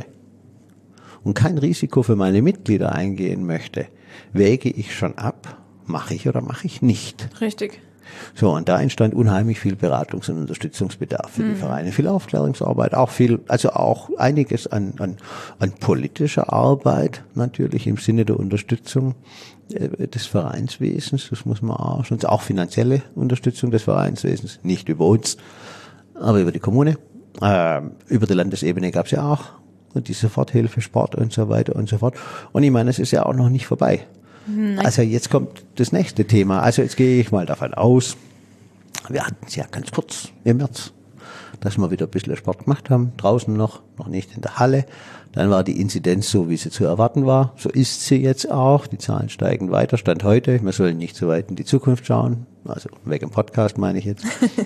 und kein Risiko für meine Mitglieder eingehen möchte, wäge ich schon ab, mache ich oder mache ich nicht. Richtig. So, und da entstand unheimlich viel Beratungs- und Unterstützungsbedarf für mhm. die Vereine, viel Aufklärungsarbeit, auch viel, also auch einiges an, an, an politischer Arbeit, natürlich im Sinne der Unterstützung äh, des Vereinswesens, das muss man auch schon, auch finanzielle Unterstützung des Vereinswesens, nicht über uns, aber über die Kommune, äh, über die Landesebene gab es ja auch, und die Soforthilfe, Sport und so weiter und so fort. Und ich meine, es ist ja auch noch nicht vorbei. Nein. Also jetzt kommt das nächste Thema. Also jetzt gehe ich mal davon aus, wir hatten es ja ganz kurz im März, dass wir wieder ein bisschen Sport gemacht haben, draußen noch, noch nicht in der Halle. Dann war die Inzidenz so, wie sie zu erwarten war. So ist sie jetzt auch. Die Zahlen steigen weiter, Stand heute. Wir sollen nicht so weit in die Zukunft schauen. Also wegen dem Podcast meine ich jetzt.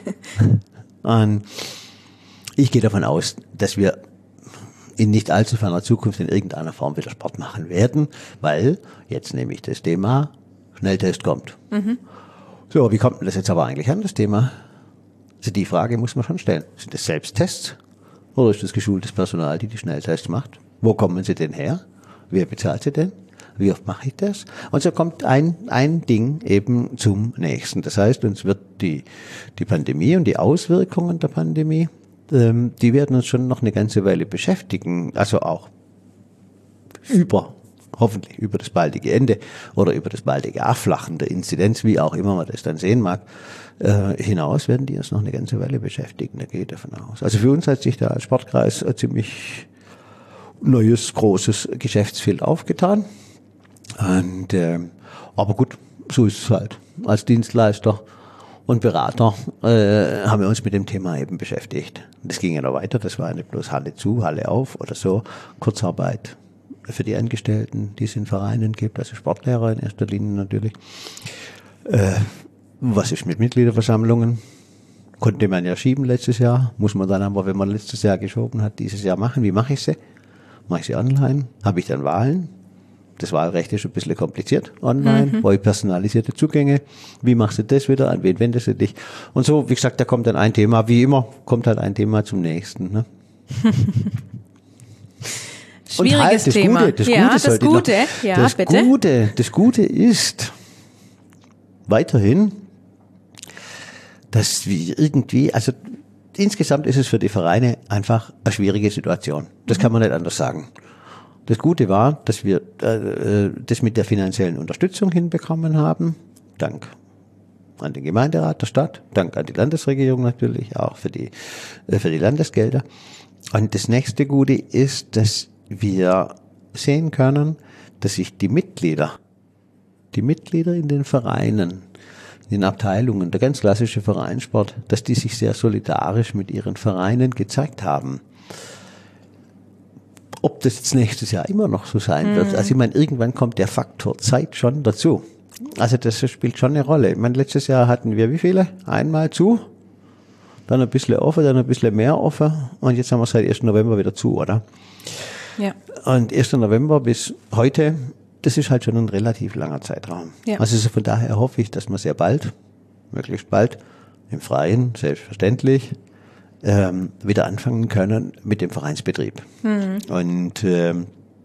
Und ich gehe davon aus, dass wir in nicht allzu ferner Zukunft in irgendeiner Form wieder Sport machen werden, weil jetzt nämlich das Thema Schnelltest kommt. Mhm. So, wie kommt denn das jetzt aber eigentlich an, das Thema? Also die Frage muss man schon stellen. Sind das Selbsttests oder ist das geschultes Personal, die die Schnelltests macht? Wo kommen sie denn her? Wer bezahlt sie denn? Wie oft mache ich das? Und so kommt ein, ein Ding eben zum nächsten. Das heißt, uns wird die, die Pandemie und die Auswirkungen der Pandemie ähm, die werden uns schon noch eine ganze Weile beschäftigen, also auch über, hoffentlich über das baldige Ende oder über das baldige Abflachen der Inzidenz, wie auch immer man das dann sehen mag, äh, hinaus werden die uns noch eine ganze Weile beschäftigen, da gehe ich davon aus. Also für uns hat sich da als Sportkreis ein ziemlich neues, großes Geschäftsfeld aufgetan. Und, äh, aber gut, so ist es halt. Als Dienstleister und Berater äh, haben wir uns mit dem Thema eben beschäftigt. Das ging ja noch weiter, das war nicht bloß Halle zu, Halle auf oder so, Kurzarbeit für die Angestellten, die es in Vereinen gibt, also Sportlehrer in erster Linie natürlich. Äh, was ist mit Mitgliederversammlungen? Konnte man ja schieben letztes Jahr, muss man dann aber, wenn man letztes Jahr geschoben hat, dieses Jahr machen. Wie mache ich sie? Mache ich sie online? Habe ich dann Wahlen? Das Wahlrecht ist ein bisschen kompliziert online, mhm. brauche ich personalisierte Zugänge. Wie machst du das wieder? An wen wendest du dich? Und so, wie gesagt, da kommt dann ein Thema, wie immer, kommt halt ein Thema zum nächsten. Ne? Schwieriges Und halt, das Thema. Gute, das ja, Gute, das Gute, noch, ja, das bitte. Gute, das Gute ist weiterhin, dass wir irgendwie, also insgesamt ist es für die Vereine einfach eine schwierige Situation. Das kann man nicht anders sagen. Das Gute war, dass wir äh, das mit der finanziellen Unterstützung hinbekommen haben, dank an den Gemeinderat der Stadt, dank an die Landesregierung natürlich, auch für die, äh, für die Landesgelder. Und das nächste Gute ist, dass wir sehen können, dass sich die Mitglieder, die Mitglieder in den Vereinen, in den Abteilungen, der ganz klassische Vereinssport, dass die sich sehr solidarisch mit ihren Vereinen gezeigt haben. Ob das jetzt nächstes Jahr immer noch so sein wird. Also ich meine, irgendwann kommt der Faktor Zeit schon dazu. Also das spielt schon eine Rolle. Ich meine, letztes Jahr hatten wir wie viele? Einmal zu, dann ein bisschen offen, dann ein bisschen mehr offen und jetzt haben wir seit ersten November wieder zu, oder? Ja. Und ersten November bis heute, das ist halt schon ein relativ langer Zeitraum. Ja. Also so von daher hoffe ich, dass wir sehr bald, möglichst bald, im Freien, selbstverständlich, ähm, wieder anfangen können mit dem Vereinsbetrieb. Mhm. Und ähm,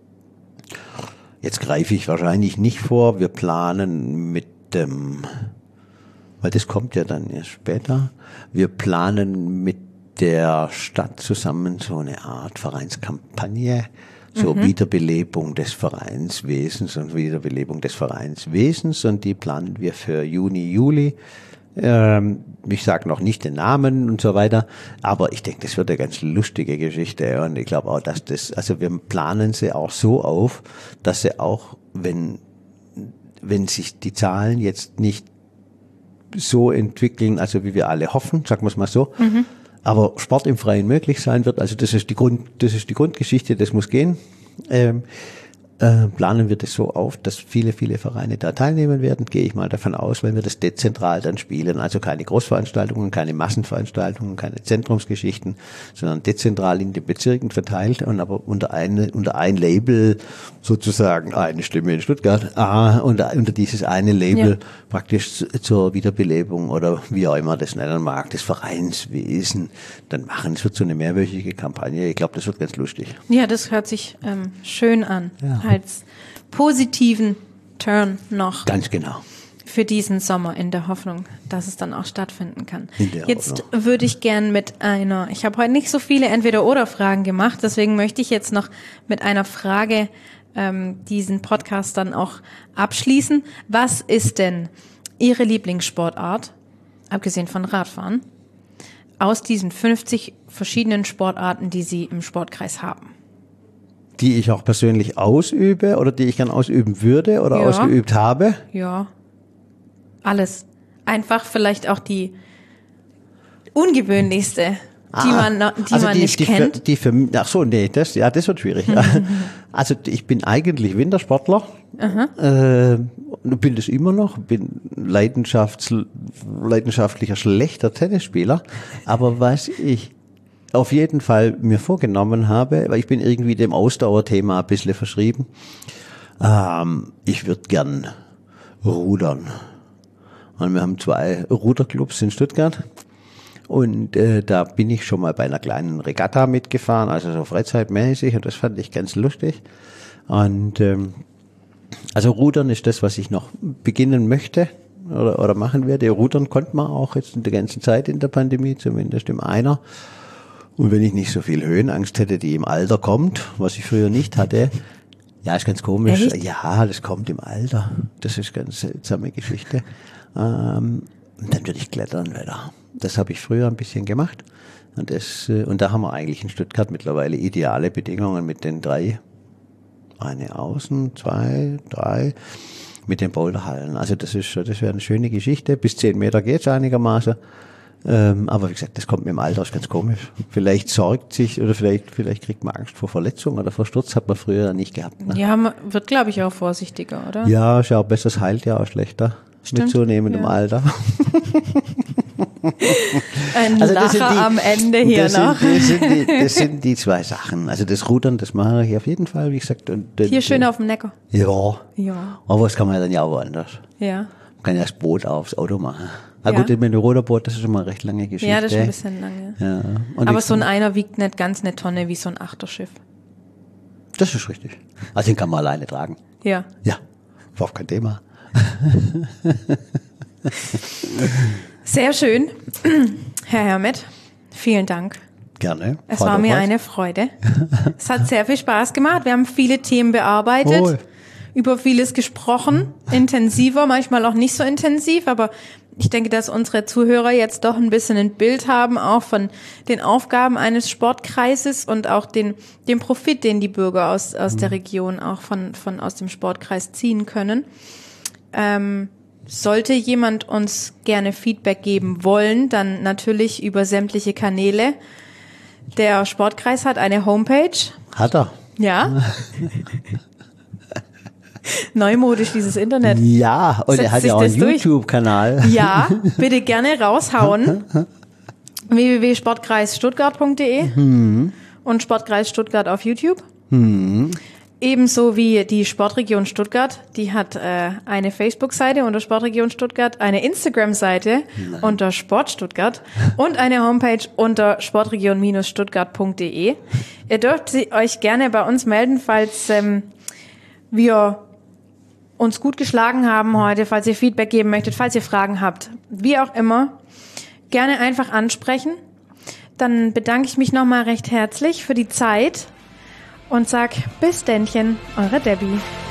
jetzt greife ich wahrscheinlich nicht vor, wir planen mit dem, weil das kommt ja dann erst später, wir planen mit der Stadt zusammen so eine Art Vereinskampagne, so mhm. Wiederbelebung des Vereinswesens und Wiederbelebung des Vereinswesens, und die planen wir für Juni, Juli. Ähm, ich sage noch nicht den Namen und so weiter, aber ich denke, das wird eine ganz lustige Geschichte, und ich glaube auch, dass das, also wir planen sie auch so auf, dass sie auch, wenn, wenn sich die Zahlen jetzt nicht so entwickeln, also wie wir alle hoffen, sagen wir es mal so, mhm. aber Sport im Freien möglich sein wird, also das ist die Grund, das ist die Grundgeschichte, das muss gehen. Ähm, äh, planen wir das so auf, dass viele, viele Vereine da teilnehmen werden, gehe ich mal davon aus, weil wir das dezentral dann spielen, also keine Großveranstaltungen, keine Massenveranstaltungen, keine Zentrumsgeschichten, sondern dezentral in den Bezirken verteilt und aber unter eine, unter ein Label sozusagen, eine Stimme in Stuttgart, ah, unter, unter dieses eine Label ja. praktisch zur Wiederbelebung oder wie auch immer das nennen mag, des Vereinswesen dann machen. Es wird so eine mehrwöchige Kampagne, ich glaube, das wird ganz lustig. Ja, das hört sich ähm, schön an. Ja. Als positiven Turn noch. Ganz genau. Für diesen Sommer, in der Hoffnung, dass es dann auch stattfinden kann. Jetzt Hoffnung. würde ich gern mit einer, ich habe heute nicht so viele Entweder-Oder-Fragen gemacht, deswegen möchte ich jetzt noch mit einer Frage ähm, diesen Podcast dann auch abschließen. Was ist denn Ihre Lieblingssportart, abgesehen von Radfahren, aus diesen fünfzig verschiedenen Sportarten, die Sie im Sportkreis haben? Die ich auch persönlich ausübe oder die ich gern ausüben würde oder ja. ausgeübt habe? Ja, alles. Einfach vielleicht auch die ungewöhnlichste, ah, die man, die also man die, nicht die kennt. Für, die für, ach so, nee, das, ja, das wird schwierig. Also ich bin eigentlich Wintersportler, äh, bin das immer noch, bin Leidenschafts, leidenschaftlicher schlechter Tennisspieler, aber was ich auf jeden Fall mir vorgenommen habe, weil ich bin irgendwie dem Ausdauerthema ein bisschen verschrieben. Ähm, ich würde gern rudern. Und wir haben zwei Ruderclubs in Stuttgart. Und äh, da bin ich schon mal bei einer kleinen Regatta mitgefahren, also so freizeitmäßig. Und das fand ich ganz lustig. Und ähm, also Rudern ist das, was ich noch beginnen möchte oder, oder machen werde. Rudern konnte man auch jetzt in der ganzen Zeit in der Pandemie, zumindest im Einer. Und wenn ich nicht so viel Höhenangst hätte, die im Alter kommt, was ich früher nicht hatte, ja, ist ganz komisch. Echt? Ja, das kommt im Alter. Das ist ganz seltsame Geschichte. Ähm, und dann würde ich klettern wieder. Das habe ich früher ein bisschen gemacht. Und, das, und da haben wir eigentlich in Stuttgart mittlerweile ideale Bedingungen mit den drei, eine außen, zwei, drei, mit den Boulderhallen. Also das ist, das wäre eine schöne Geschichte. Bis zehn Meter geht's einigermaßen. Ähm, aber wie gesagt, das kommt mit dem Alter, ist ganz komisch. Vielleicht sorgt sich, oder vielleicht, vielleicht kriegt man Angst vor Verletzungen oder vor Sturz, hat man früher nicht gehabt. Ne? Ja, man wird, glaube ich, auch vorsichtiger, oder? Ja, ist ja auch besser, es heilt ja auch schlechter. Stimmt, mit zunehmendem ja. Alter. Ein Also das Lacher sind die- am Ende hier das noch. Sind, das, sind die, das sind die zwei Sachen. Also das Rudern, das mache ich auf jeden Fall, wie gesagt. Und, Hier schön auf dem Neckar. Ja, Ja, aber das kann man ja dann ja auch woanders. ja. Man kann ja das Boot aufs Auto machen. Na Ja. gut, mit dem Ruderboot, das ist schon mal eine recht lange Geschichte. Ja, das ist ein bisschen lange. Ja. Und Aber ich- so ein Einer wiegt nicht ganz eine Tonne wie so ein Achterschiff. Das ist richtig. Also den kann man alleine tragen. Ja. Ja, war auch kein Thema. Sehr schön. Herr Hermet, vielen Dank. Gerne. Es Frau war mir Doppers. eine Freude. Es hat sehr viel Spaß gemacht. Wir haben viele Themen bearbeitet, Wohl. über vieles gesprochen, intensiver, manchmal auch nicht so intensiv, aber ich denke, dass unsere Zuhörer jetzt doch ein bisschen ein Bild haben, auch von den Aufgaben eines Sportkreises und auch den, den Profit, den die Bürger aus, aus der Region auch von, von aus dem Sportkreis ziehen können. Ähm, sollte jemand uns gerne Feedback geben wollen, dann natürlich über sämtliche Kanäle. Der Sportkreis hat eine Homepage. Hat er. Ja. Neumodisch, dieses Internet. Ja, und Setzt er hat sich ja auch einen das durch? YouTube-Kanal. Ja, bitte gerne raushauen. w w w punkt sportkreisstuttgart punkt d e und Sportkreis Stuttgart auf YouTube. Ebenso wie die Sportregion Stuttgart, die hat äh, eine Facebook-Seite unter Sportregion Stuttgart, eine Instagram-Seite unter Sport Stuttgart und eine Homepage unter sportregion stuttgart punkt d e. Ihr dürft sie- euch gerne bei uns melden, falls ähm, wir uns gut geschlagen haben heute, falls ihr Feedback geben möchtet, falls ihr Fragen habt, wie auch immer, gerne einfach ansprechen. Dann bedanke ich mich nochmal recht herzlich für die Zeit und sag bis Dännchen, eure Debbie.